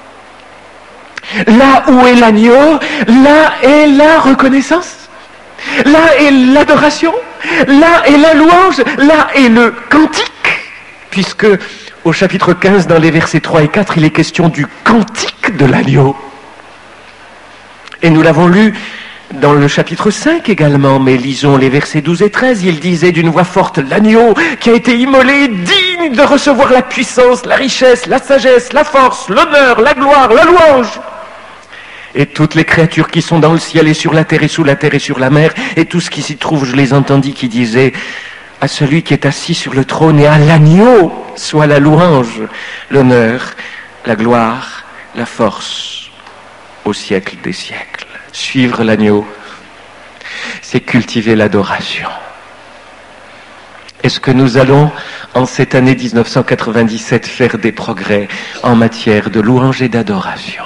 Là où est l'agneau, là est la reconnaissance. Là est l'adoration, là est la louange, là est le cantique, puisque au chapitre quinze, dans les versets trois et quatre, il est question du cantique de l'agneau. Et nous l'avons lu dans le chapitre cinq également, mais lisons les versets douze et treize, il disait d'une voix forte, l'agneau qui a été immolé, digne de recevoir la puissance, la richesse, la sagesse, la force, l'honneur, la gloire, la louange. Et toutes les créatures qui sont dans le ciel et sur la terre et sous la terre et sur la mer, et tout ce qui s'y trouve, je les entendis qui disaient, à celui qui est assis sur le trône et à l'agneau soit la louange, l'honneur, la gloire, la force, au siècle des siècles. Suivre l'agneau, c'est cultiver l'adoration. Est-ce que nous allons, en cette année dix-neuf cent quatre-vingt-dix-sept, faire des progrès en matière de louange et d'adoration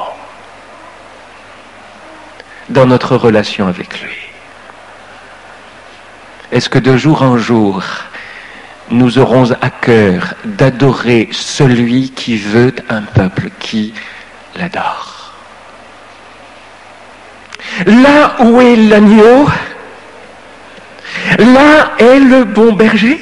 dans notre relation avec lui? Est-ce que de jour en jour, nous aurons à cœur d'adorer celui qui veut un peuple qui l'adore? Là où est l'agneau, là est le bon berger.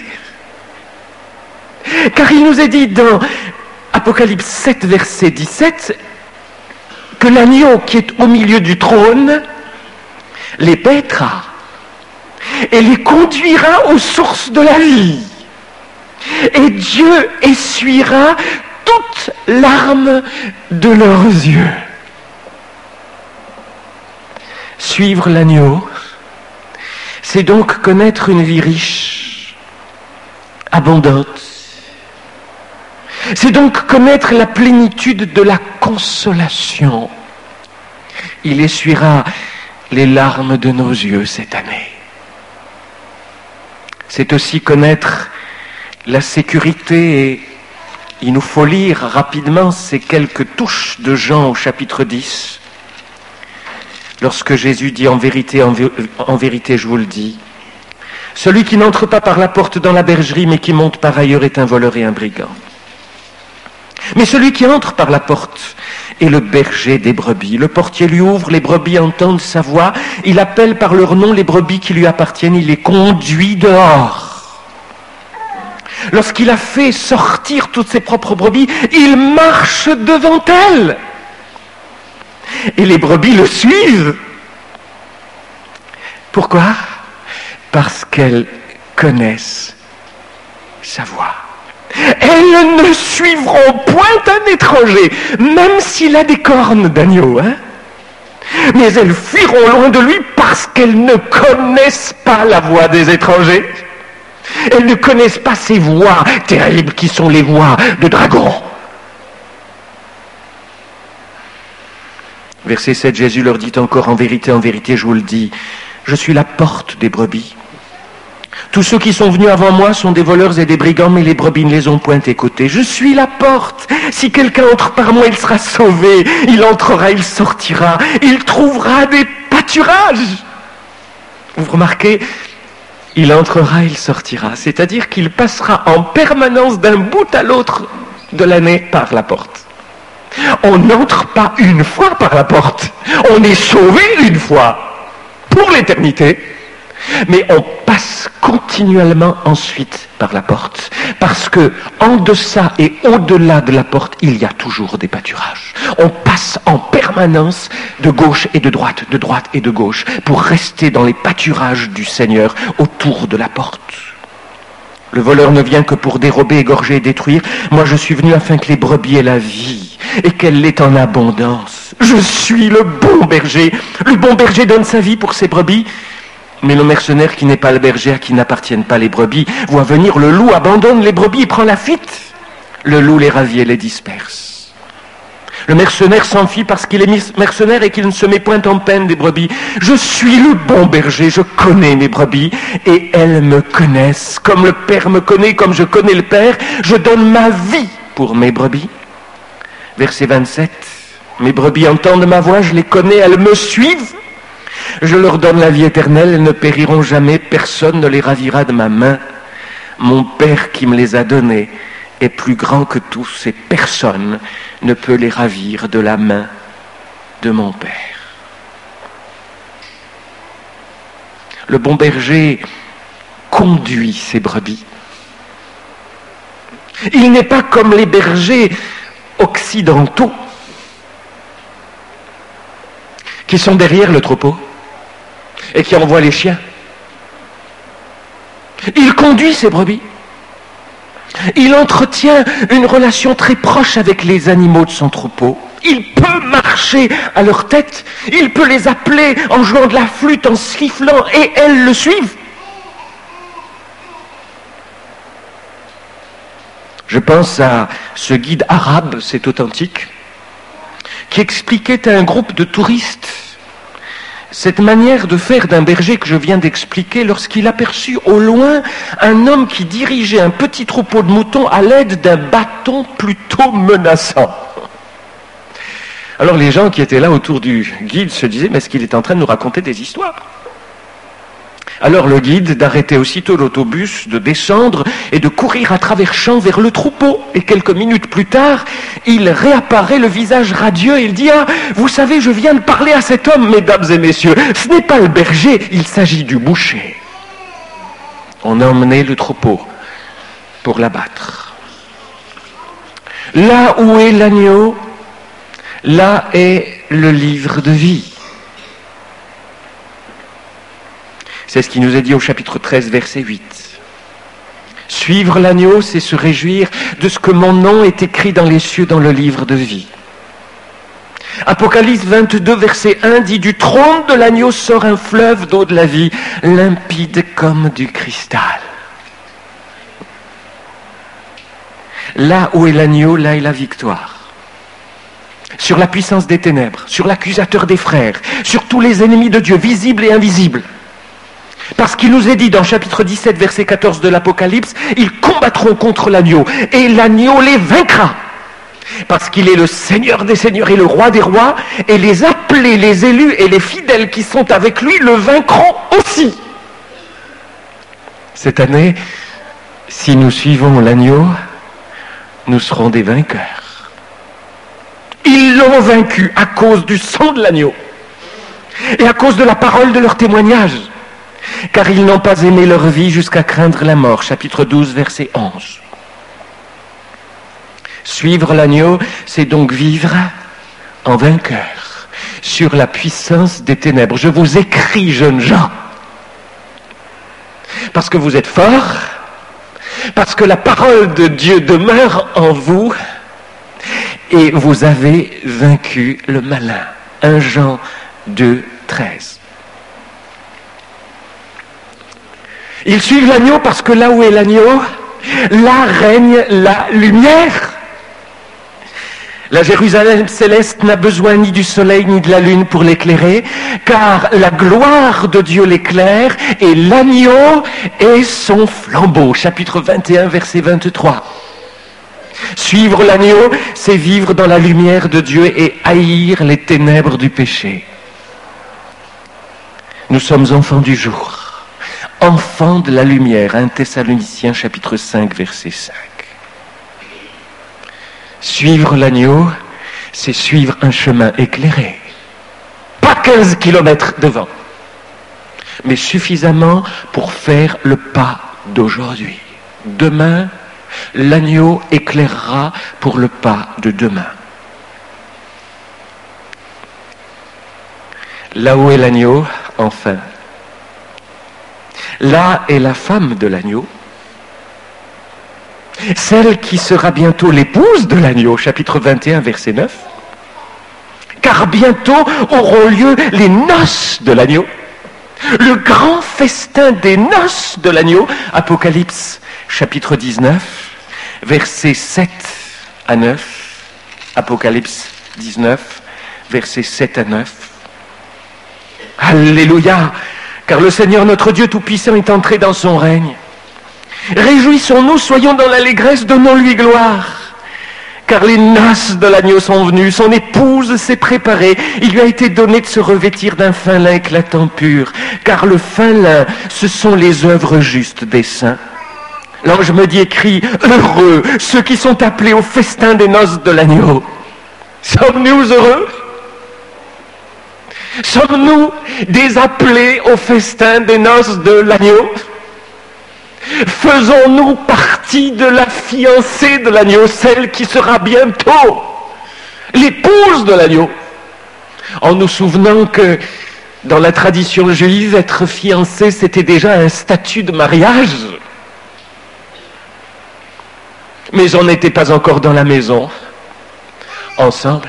Car il nous est dit dans Apocalypse sept, verset dix-sept, que l'agneau qui est au milieu du trône les paîtra et les conduira aux sources de la vie. Et Dieu essuiera toutes larmes de leurs yeux. Suivre l'agneau, c'est donc connaître une vie riche, abondante. C'est donc connaître la plénitude de la consolation. Il essuiera les larmes de nos yeux cette année. C'est aussi connaître la sécurité, et il nous faut lire rapidement ces quelques touches de Jean au chapitre dix. Lorsque Jésus dit en vérité, en, vé- en vérité, je vous le dis, celui qui n'entre pas par la porte dans la bergerie, mais qui monte par ailleurs est un voleur et un brigand. Mais celui qui entre par la porte est le berger des brebis. Le portier lui ouvre, les brebis entendent sa voix, il appelle par leur nom les brebis qui lui appartiennent, il les conduit dehors. Lorsqu'il a fait sortir toutes ses propres brebis, il marche devant elles. Et les brebis le suivent. Pourquoi ? Parce qu'elles connaissent sa voix. Elles ne suivront point un étranger, même s'il a des cornes d'agneau, hein ? Mais elles fuiront loin de lui parce qu'elles ne connaissent pas la voix des étrangers. Elles ne connaissent pas ces voix terribles qui sont les voix de dragons. Verset sept, Jésus leur dit encore, en vérité, en vérité, je vous le dis, je suis la porte des brebis. Tous ceux qui sont venus avant moi sont des voleurs et des brigands, mais les brebis ne les ont point écoutés. Je suis la porte. Si quelqu'un entre par moi, il sera sauvé. Il entrera, il sortira. Il trouvera des pâturages. Vous remarquez, il entrera, il sortira. C'est-à-dire qu'il passera en permanence d'un bout à l'autre de l'année par la porte. On n'entre pas une fois par la porte. On est sauvé une fois pour l'éternité. Mais on passe continuellement ensuite par la porte, parce que en deçà et au-delà de la porte, il y a toujours des pâturages. On passe en permanence de gauche et de droite, de droite et de gauche, pour rester dans les pâturages du Seigneur autour de la porte. Le voleur ne vient que pour dérober, égorger et détruire. Moi, je suis venu afin que les brebis aient la vie et qu'elle l'ait en abondance. Je suis le bon berger. Le bon berger donne sa vie pour ses brebis. Mais le mercenaire qui n'est pas le berger, à qui n'appartiennent pas les brebis, voit venir le loup, abandonne les brebis et prend la fuite. Le loup les ravit et les disperse. Le mercenaire s'enfuit parce qu'il est mercenaire et qu'il ne se met point en peine des brebis. Je suis le bon berger, je connais mes brebis et elles me connaissent. Comme le Père me connaît, comme je connais le Père, je donne ma vie pour mes brebis. Verset vingt-sept. Mes brebis entendent ma voix, je les connais, elles me suivent. Je leur donne la vie éternelle, elles ne périront jamais, personne ne les ravira de ma main. Mon Père qui me les a donnés est plus grand que tous et personne ne peut les ravir de la main de mon Père. Le bon berger conduit ses brebis. Il n'est pas comme les bergers occidentaux qui sont derrière le troupeau et qui envoient les chiens. Il conduit ses brebis. Il entretient une relation très proche avec les animaux de son troupeau. Il peut marcher à leur tête. Il peut les appeler en jouant de la flûte, en sifflant, et elles le suivent. Je pense à ce guide arabe, c'est authentique, qui expliquait à un groupe de touristes cette manière de faire d'un berger que je viens d'expliquer lorsqu'il aperçut au loin un homme qui dirigeait un petit troupeau de moutons à l'aide d'un bâton plutôt menaçant. Alors les gens qui étaient là autour du guide se disaient, mais est-ce qu'il est en train de nous raconter des histoires ? Alors le guide d'arrêter aussitôt l'autobus, de descendre et de courir à travers champs vers le troupeau. Et quelques minutes plus tard, il réapparaît le visage radieux et il dit « Ah, vous savez, je viens de parler à cet homme, mesdames et messieurs. Ce n'est pas le berger, il s'agit du boucher. » On a emmené le troupeau pour l'abattre. Là où est l'agneau, là est le livre de vie. C'est ce qui nous est dit au chapitre treize, verset huit. Suivre l'agneau, c'est se réjouir de ce que mon nom est écrit dans les cieux dans le livre de vie. Apocalypse vingt-deux, verset un dit « Du trône de l'agneau sort un fleuve d'eau de la vie, limpide comme du cristal. » Là où est l'agneau, là est la victoire. Sur la puissance des ténèbres, sur l'accusateur des frères, sur tous les ennemis de Dieu, visibles et invisibles. Parce qu'il nous est dit dans chapitre dix-sept, verset quatorze de l'Apocalypse, ils combattront contre l'agneau et l'agneau les vaincra. Parce qu'il est le Seigneur des seigneurs et le Roi des rois, et les appelés, les élus et les fidèles qui sont avec lui le vaincront aussi. Cette année, si nous suivons l'agneau, nous serons des vainqueurs. Ils l'ont vaincu à cause du sang de l'agneau et à cause de la parole de leur témoignage. Car ils n'ont pas aimé leur vie jusqu'à craindre la mort. Chapitre douze, verset onze. Suivre l'agneau, c'est donc vivre en vainqueur, sur la puissance des ténèbres. Je vous écris, jeunes gens, parce que vous êtes forts, parce que la parole de Dieu demeure en vous, et vous avez vaincu le malin. un Jean deux, treize. Ils suivent l'agneau parce que là où est l'agneau, là règne la lumière. La Jérusalem céleste n'a besoin ni du soleil ni de la lune pour l'éclairer, car la gloire de Dieu l'éclaire et l'agneau est son flambeau. Chapitre vingt et un, verset vingt-trois. Suivre l'agneau, c'est vivre dans la lumière de Dieu et haïr les ténèbres du péché. Nous sommes enfants du jour. Enfants de la lumière, un Thessaloniciens chapitre cinq, verset cinq. Suivre l'agneau, c'est suivre un chemin éclairé. Pas quinze kilomètres devant, mais suffisamment pour faire le pas d'aujourd'hui. Demain, l'agneau éclairera pour le pas de demain. Là où est l'agneau, enfin, là est la femme de l'agneau, celle qui sera bientôt l'épouse de l'agneau, chapitre vingt et un, verset neuf. Car bientôt auront lieu les noces de l'agneau, le grand festin des noces de l'agneau, Apocalypse, chapitre dix-neuf, versets sept à neuf, Apocalypse dix-neuf, versets sept à neuf. Alléluia! Car le Seigneur notre Dieu Tout-Puissant est entré dans son règne. Réjouissons-nous, soyons dans l'allégresse, donnons-lui gloire. Car les noces de l'agneau sont venues, son épouse s'est préparée. Il lui a été donné de se revêtir d'un fin lin éclatant pur. Car le fin lin, ce sont les œuvres justes des saints. L'ange me dit écrit, heureux ceux qui sont appelés au festin des noces de l'agneau. Sommes-nous heureux ? Sommes-nous des appelés au festin des noces de l'agneau ? Faisons-nous partie de la fiancée de l'agneau, celle qui sera bientôt l'épouse de l'agneau, en nous souvenant que dans la tradition juive, être fiancé, c'était déjà un statut de mariage. Mais on n'était pas encore dans la maison, ensemble.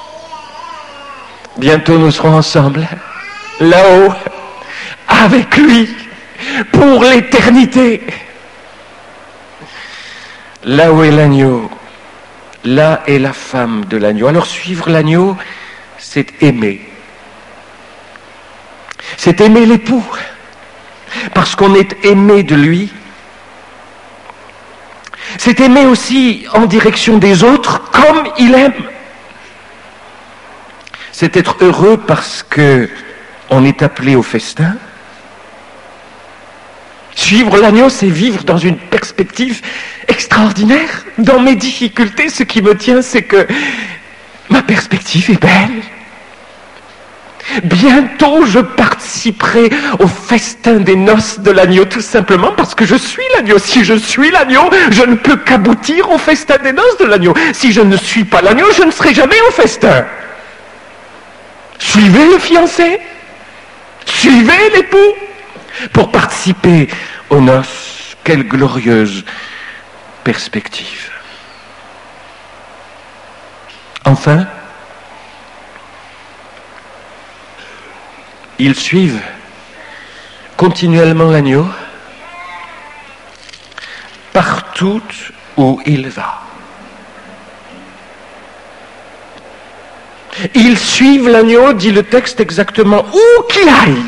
Bientôt nous serons ensemble, là-haut, avec lui, pour l'éternité. Là où est l'agneau, là est la femme de l'agneau. Alors suivre l'agneau, c'est aimer. C'est aimer l'époux, parce qu'on est aimé de lui. C'est aimer aussi en direction des autres comme il aime. C'est être heureux parce que on est appelé au festin. Suivre l'agneau, c'est vivre dans une perspective extraordinaire. Dans mes difficultés, ce qui me tient, c'est que ma perspective est belle. Bientôt, je participerai au festin des noces de l'agneau, tout simplement parce que je suis l'agneau. Si je suis l'agneau, je ne peux qu'aboutir au festin des noces de l'agneau. Si je ne suis pas l'agneau, je ne serai jamais au festin. Suivez le fiancé, suivez l'époux, pour participer aux noces. Quelle glorieuse perspective. Enfin, ils suivent continuellement l'agneau partout où il va. Ils suivent l'agneau, dit le texte, exactement où qu'il aille.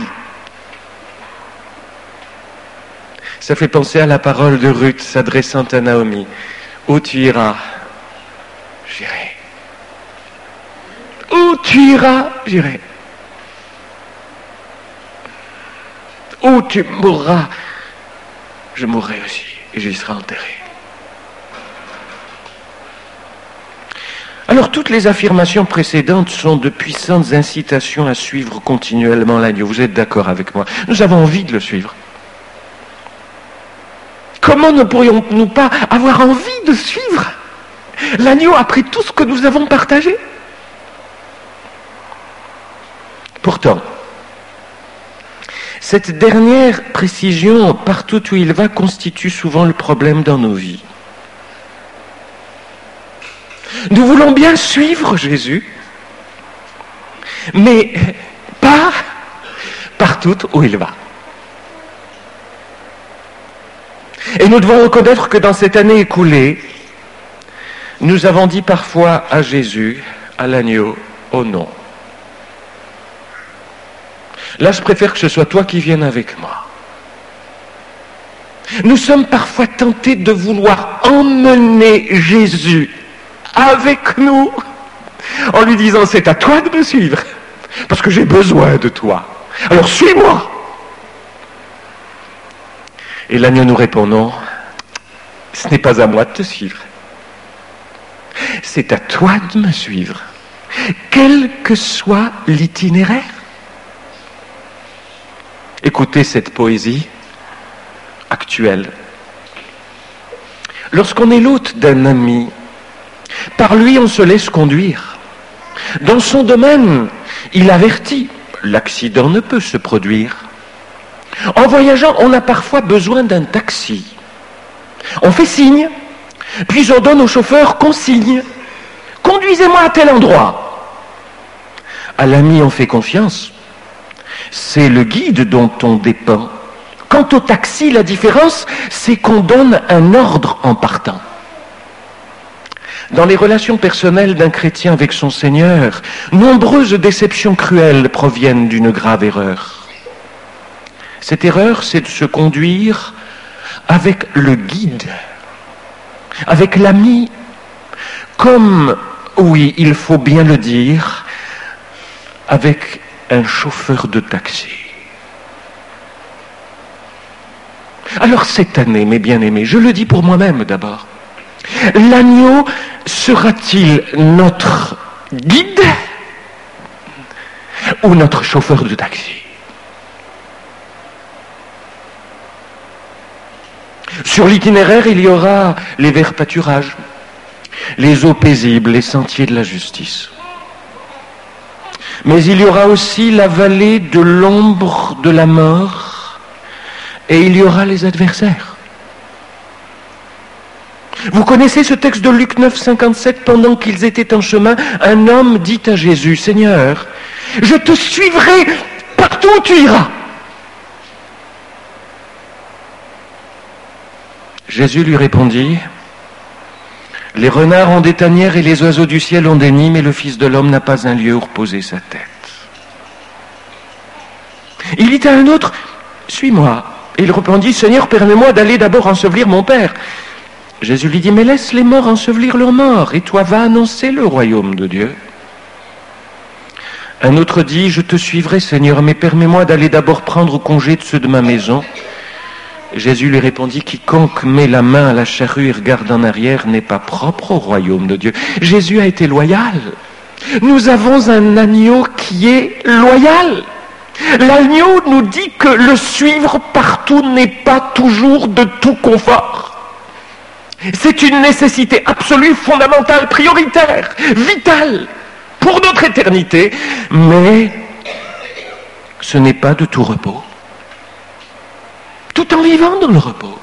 Ça fait penser à la parole de Ruth s'adressant à Naomi. Où tu iras, j'irai. Où tu iras, j'irai. Où tu mourras, je mourrai aussi, et j'y serai enterré. Alors, toutes les affirmations précédentes sont de puissantes incitations à suivre continuellement l'agneau. Vous êtes d'accord avec moi? Nous avons envie de le suivre. Comment ne pourrions-nous pas avoir envie de suivre l'agneau après tout ce que nous avons partagé? Pourtant, cette dernière précision, partout où il va, constitue souvent le problème dans nos vies. Nous voulons bien suivre Jésus, mais pas partout où il va. Et nous devons reconnaître que dans cette année écoulée, nous avons dit parfois à Jésus, à l'agneau, oh non. Là, je préfère que ce soit toi qui viennes avec moi. Nous sommes parfois tentés de vouloir emmener Jésus avec nous, en lui disant, c'est à toi de me suivre, parce que j'ai besoin de toi. Alors suis-moi. Et l'agneau nous répond, non, ce n'est pas à moi de te suivre. C'est à toi de me suivre, quel que soit l'itinéraire. Écoutez cette poésie actuelle. Lorsqu'on est l'hôte d'un ami, par lui on se laisse conduire. Dans son domaine, il avertit, l'accident ne peut se produire. En voyageant, on a parfois besoin d'un taxi. On fait signe, puis on donne au chauffeur consigne. Conduisez-moi à tel endroit. À l'ami, on fait confiance. C'est le guide dont on dépend. Quant au taxi, la différence, c'est qu'on donne un ordre en partant. Dans les relations personnelles d'un chrétien avec son Seigneur, nombreuses déceptions cruelles proviennent d'une grave erreur. Cette erreur, c'est de se conduire avec le guide, avec l'ami, comme, oui, il faut bien le dire, avec un chauffeur de taxi. Alors cette année, mes bien-aimés, je le dis pour moi-même d'abord, l'agneau sera-t-il notre guide ou notre chauffeur de taxi? Sur l'itinéraire, il y aura les verts pâturages, les eaux paisibles, les sentiers de la justice. Mais il y aura aussi la vallée de l'ombre de la mort, et il y aura les adversaires. Vous connaissez ce texte de Luc neuf, cinquante-sept, pendant qu'ils étaient en chemin, un homme dit à Jésus, Seigneur, je te suivrai partout où tu iras. Jésus lui répondit, les renards ont des tanières et les oiseaux du ciel ont des nids, mais le Fils de l'homme n'a pas un lieu où reposer sa tête. Il dit à un autre, suis-moi. Et il répondit, Seigneur, permets-moi d'aller d'abord ensevelir mon Père. Jésus lui dit, mais laisse les morts ensevelir leurs morts, et toi va annoncer le royaume de Dieu. Un autre dit, je te suivrai, Seigneur, mais permets-moi d'aller d'abord prendre congé de ceux de ma maison. Jésus lui répondit, quiconque met la main à la charrue et regarde en arrière n'est pas propre au royaume de Dieu. Jésus a été loyal. Nous avons un agneau qui est loyal. L'agneau nous dit que le suivre partout n'est pas toujours de tout confort. C'est une nécessité absolue, fondamentale, prioritaire, vitale pour notre éternité, mais ce n'est pas de tout repos. Tout en vivant dans le repos.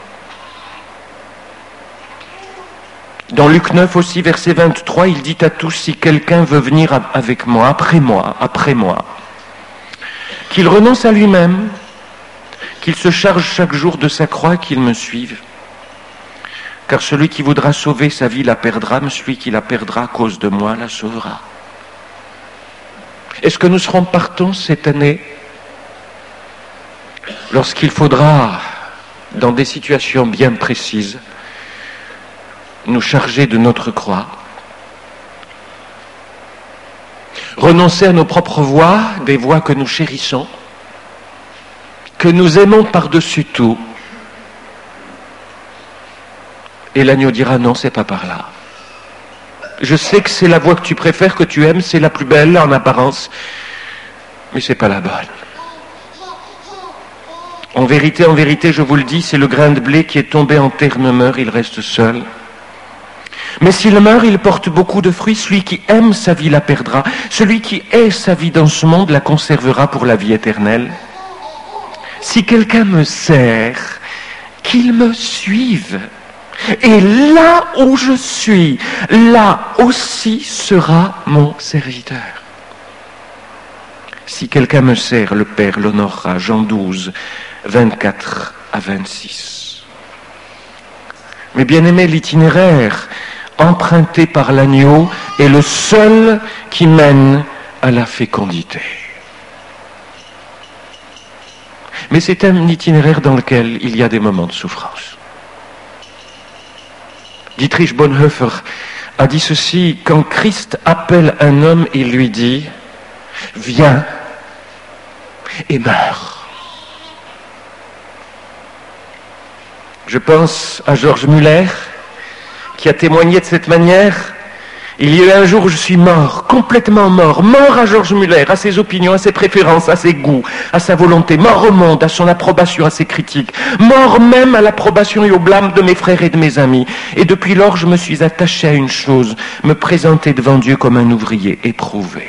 Dans Luc neuf aussi, verset vingt-trois, il dit à tous, si quelqu'un veut venir avec moi, après moi, après moi, qu'il renonce à lui-même, qu'il se charge chaque jour de sa croix, qu'il me suive. Car celui qui voudra sauver sa vie la perdra, mais celui qui la perdra à cause de moi la sauvera. Est-ce que nous serons partants cette année lorsqu'il faudra, dans des situations bien précises, nous charger de notre croix, renoncer à nos propres voies, des voies que nous chérissons, que nous aimons par-dessus tout, et l'agneau dira non, c'est pas par là. Je sais que c'est la voie que tu préfères, que tu aimes, c'est la plus belle en apparence, mais c'est pas la bonne. En vérité, en vérité, je vous le dis, c'est le grain de blé qui est tombé en terre ne meurt, il reste seul. Mais s'il meurt, il porte beaucoup de fruits. Celui qui aime sa vie la perdra. Celui qui hait sa vie dans ce monde la conservera pour la vie éternelle. Si quelqu'un me sert, qu'il me suive. Et là où je suis, là aussi sera mon serviteur. Si quelqu'un me sert, le Père l'honorera. Jean douze, vingt-quatre à vingt-six. Mais bien aimé, l'itinéraire emprunté par l'agneau est le seul qui mène à la fécondité. Mais c'est un itinéraire dans lequel il y a des moments de souffrance. Dietrich Bonhoeffer a dit ceci, quand Christ appelle un homme, il lui dit « Viens et meurs ». Je pense à Georges Muller, qui a témoigné de cette manière. Il y a eu un jour où je suis mort, complètement mort, mort à Georges Muller, à ses opinions, à ses préférences, à ses goûts, à sa volonté, mort au monde, à son approbation, à ses critiques, mort même à l'approbation et au blâme de mes frères et de mes amis. Et depuis lors, je me suis attaché à une chose, me présenter devant Dieu comme un ouvrier éprouvé.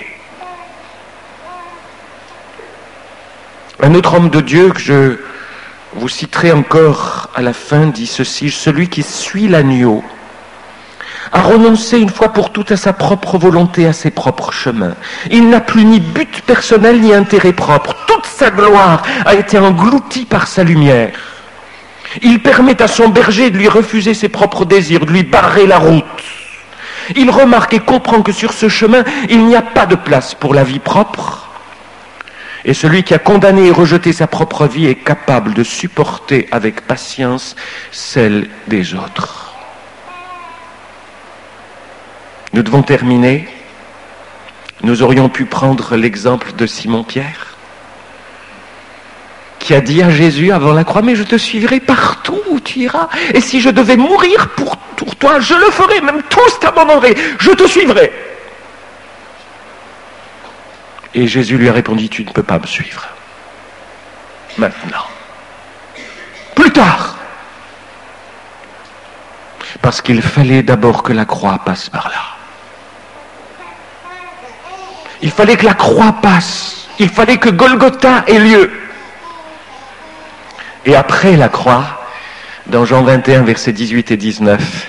Un autre homme de Dieu que je vous citerai encore à la fin dit ceci, celui qui suit l'agneau a renoncé une fois pour toutes à sa propre volonté, à ses propres chemins. Il n'a plus ni but personnel ni intérêt propre. Toute sa gloire a été engloutie par sa lumière. Il permet à son berger de lui refuser ses propres désirs, de lui barrer la route. Il remarque et comprend que sur ce chemin, il n'y a pas de place pour la vie propre. Et celui qui a condamné et rejeté sa propre vie est capable de supporter avec patience celle des autres. Nous devons terminer. Nous aurions pu prendre l'exemple de Simon-Pierre, qui a dit à Jésus avant la croix, mais je te suivrai partout où tu iras. Et si je devais mourir pour, pour toi, je le ferai, même tous t'abandonneraient, je te suivrai. Et Jésus lui a répondu, tu ne peux pas me suivre. Maintenant. Plus tard. Parce qu'il fallait d'abord que la croix passe par là. Il fallait que la croix passe. Il fallait que Golgotha ait lieu. Et après la croix, dans Jean vingt et un, versets dix-huit et dix-neuf,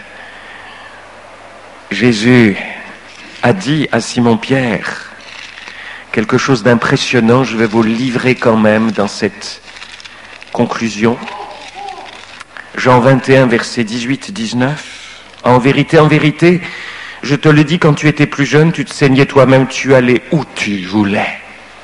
Jésus a dit à Simon-Pierre quelque chose d'impressionnant, je vais vous le livrer quand même dans cette conclusion. Jean vingt et un, versets dix-huit et dix-neuf. En vérité, en vérité, je te le dis, quand tu étais plus jeune, tu te saignais toi-même, tu allais où tu voulais.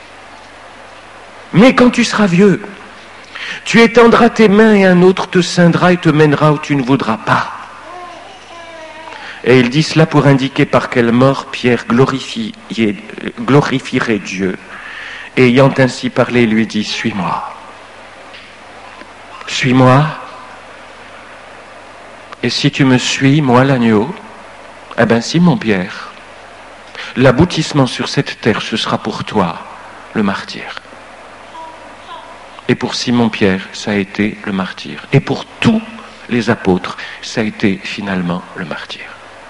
Mais quand tu seras vieux, tu étendras tes mains et un autre te ceindra et te mènera où tu ne voudras pas. Et il dit cela pour indiquer par quelle mort Pierre glorifierait, glorifierait Dieu. Et ayant ainsi parlé, il lui dit, suis-moi. suis-moi. Et si tu me suis, moi l'agneau, eh bien Simon-Pierre, l'aboutissement sur cette terre, ce sera pour toi le martyr. Et pour Simon-Pierre, ça a été le martyr. Et pour tous les apôtres, ça a été finalement le martyr.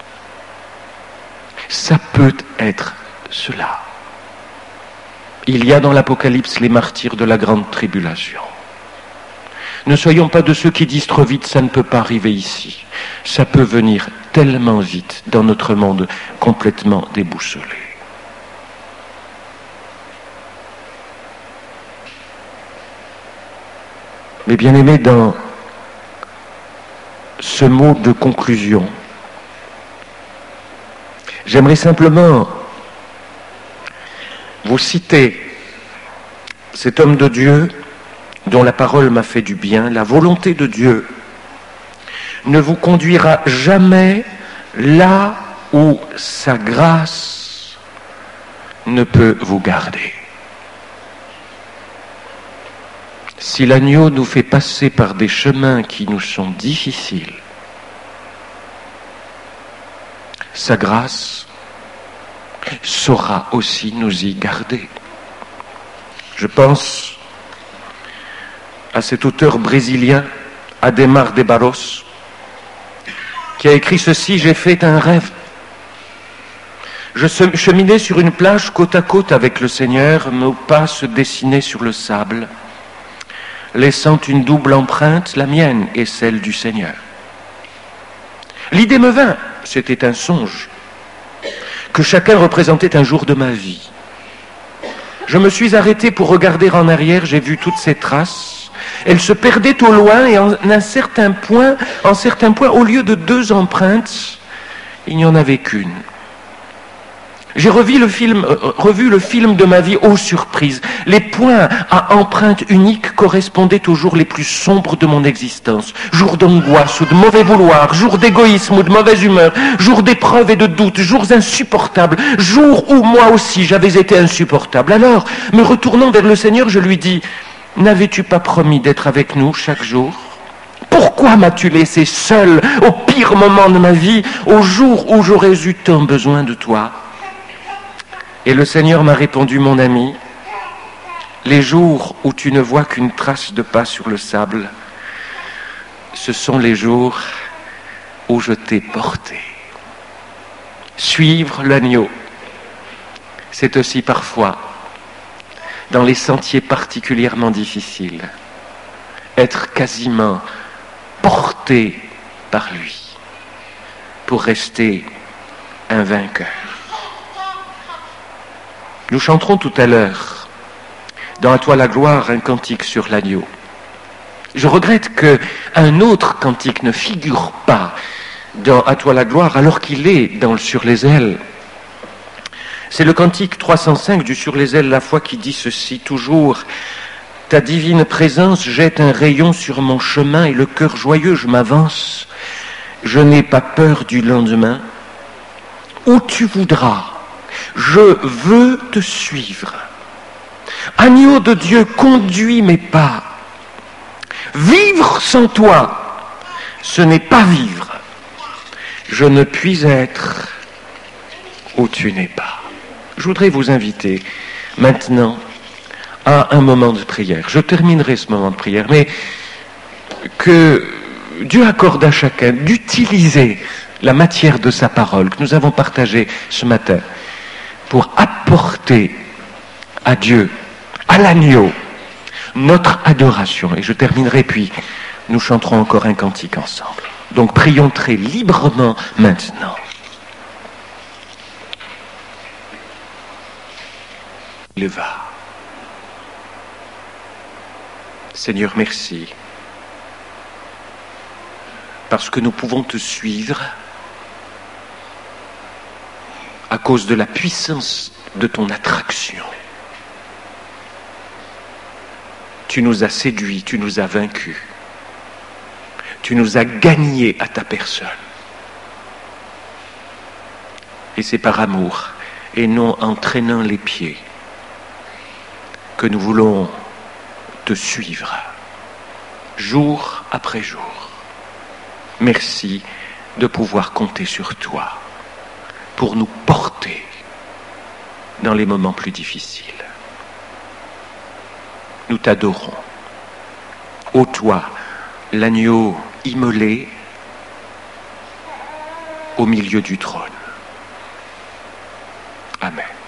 Ça peut être cela. Il y a dans l'Apocalypse les martyrs de la grande tribulation. Ne soyons pas de ceux qui disent trop vite, ça ne peut pas arriver ici. Ça peut venir tellement vite dans notre monde complètement déboussolé. Mais bien aimés, dans ce mot de conclusion, j'aimerais simplement vous citer cet homme de Dieu dont la parole m'a fait du bien. La volonté de Dieu ne vous conduira jamais là où sa grâce ne peut vous garder. Si l'agneau nous fait passer par des chemins qui nous sont difficiles, sa grâce saura aussi nous y garder. Je pense à cet auteur brésilien, Ademar de Barros, qui a écrit ceci: « J'ai fait un rêve. Je cheminais sur une plage côte à côte avec le Seigneur, nos pas se dessinaient sur le sable, laissant une double empreinte, la mienne et celle du Seigneur. L'idée me vint, c'était un songe, que chacun représentait un jour de ma vie. Je me suis arrêté pour regarder en arrière, j'ai vu toutes ces traces. Elles se perdaient au loin et en un certain point, en certains points, au lieu de deux empreintes, il n'y en avait qu'une. J'ai revu le film, euh, revu le film de ma vie, ô surprise. Les points à empreinte unique correspondaient aux jours les plus sombres de mon existence. Jours d'angoisse ou de mauvais vouloir, jours d'égoïsme ou de mauvaise humeur, jours d'épreuves et de doutes, jours insupportables, jours où moi aussi j'avais été insupportable. Alors, me retournant vers le Seigneur, je lui dis: « N'avais-tu pas promis d'être avec nous chaque jour ? Pourquoi m'as-tu laissé seul au pire moment de ma vie, au jour où j'aurais eu tant besoin de toi ?» Et le Seigneur m'a répondu: « Mon ami, les jours où tu ne vois qu'une trace de pas sur le sable, ce sont les jours où je t'ai porté. » Suivre l'agneau, c'est aussi parfois, dans les sentiers particulièrement difficiles, être quasiment porté par lui pour rester un vainqueur. Nous chanterons tout à l'heure, dans À toi la gloire, un cantique sur l'agneau. Je regrette qu'un autre cantique ne figure pas dans À toi la gloire, alors qu'il est dans le Sur les ailes. C'est le cantique trois cent cinq du Sur les ailes, la foi, qui dit ceci toujours: « Ta divine présence jette un rayon sur mon chemin et le cœur joyeux je m'avance. Je n'ai pas peur du lendemain. Où tu voudras, je veux te suivre. Agneau de Dieu, conduis mes pas. Vivre sans toi, ce n'est pas vivre. Je ne puis être où tu n'es pas. » Je voudrais vous inviter maintenant à un moment de prière. Je terminerai ce moment de prière, mais que Dieu accorde à chacun d'utiliser la matière de sa parole que nous avons partagée ce matin pour apporter à Dieu, à l'agneau, notre adoration. Et je terminerai, puis nous chanterons encore un cantique ensemble. Donc prions très librement maintenant. Il va. Seigneur, merci, parce que nous pouvons te suivre à cause de la puissance de ton attraction. Tu nous as séduits, tu nous as vaincus, tu nous as gagnés à ta personne. Et c'est par amour et non en traînant les pieds que nous voulons te suivre. jour après jour. Merci de pouvoir compter sur toi pour nous porter dans les moments plus difficiles. Nous t'adorons. Ô toi, l'agneau immolé au milieu du trône. Amen.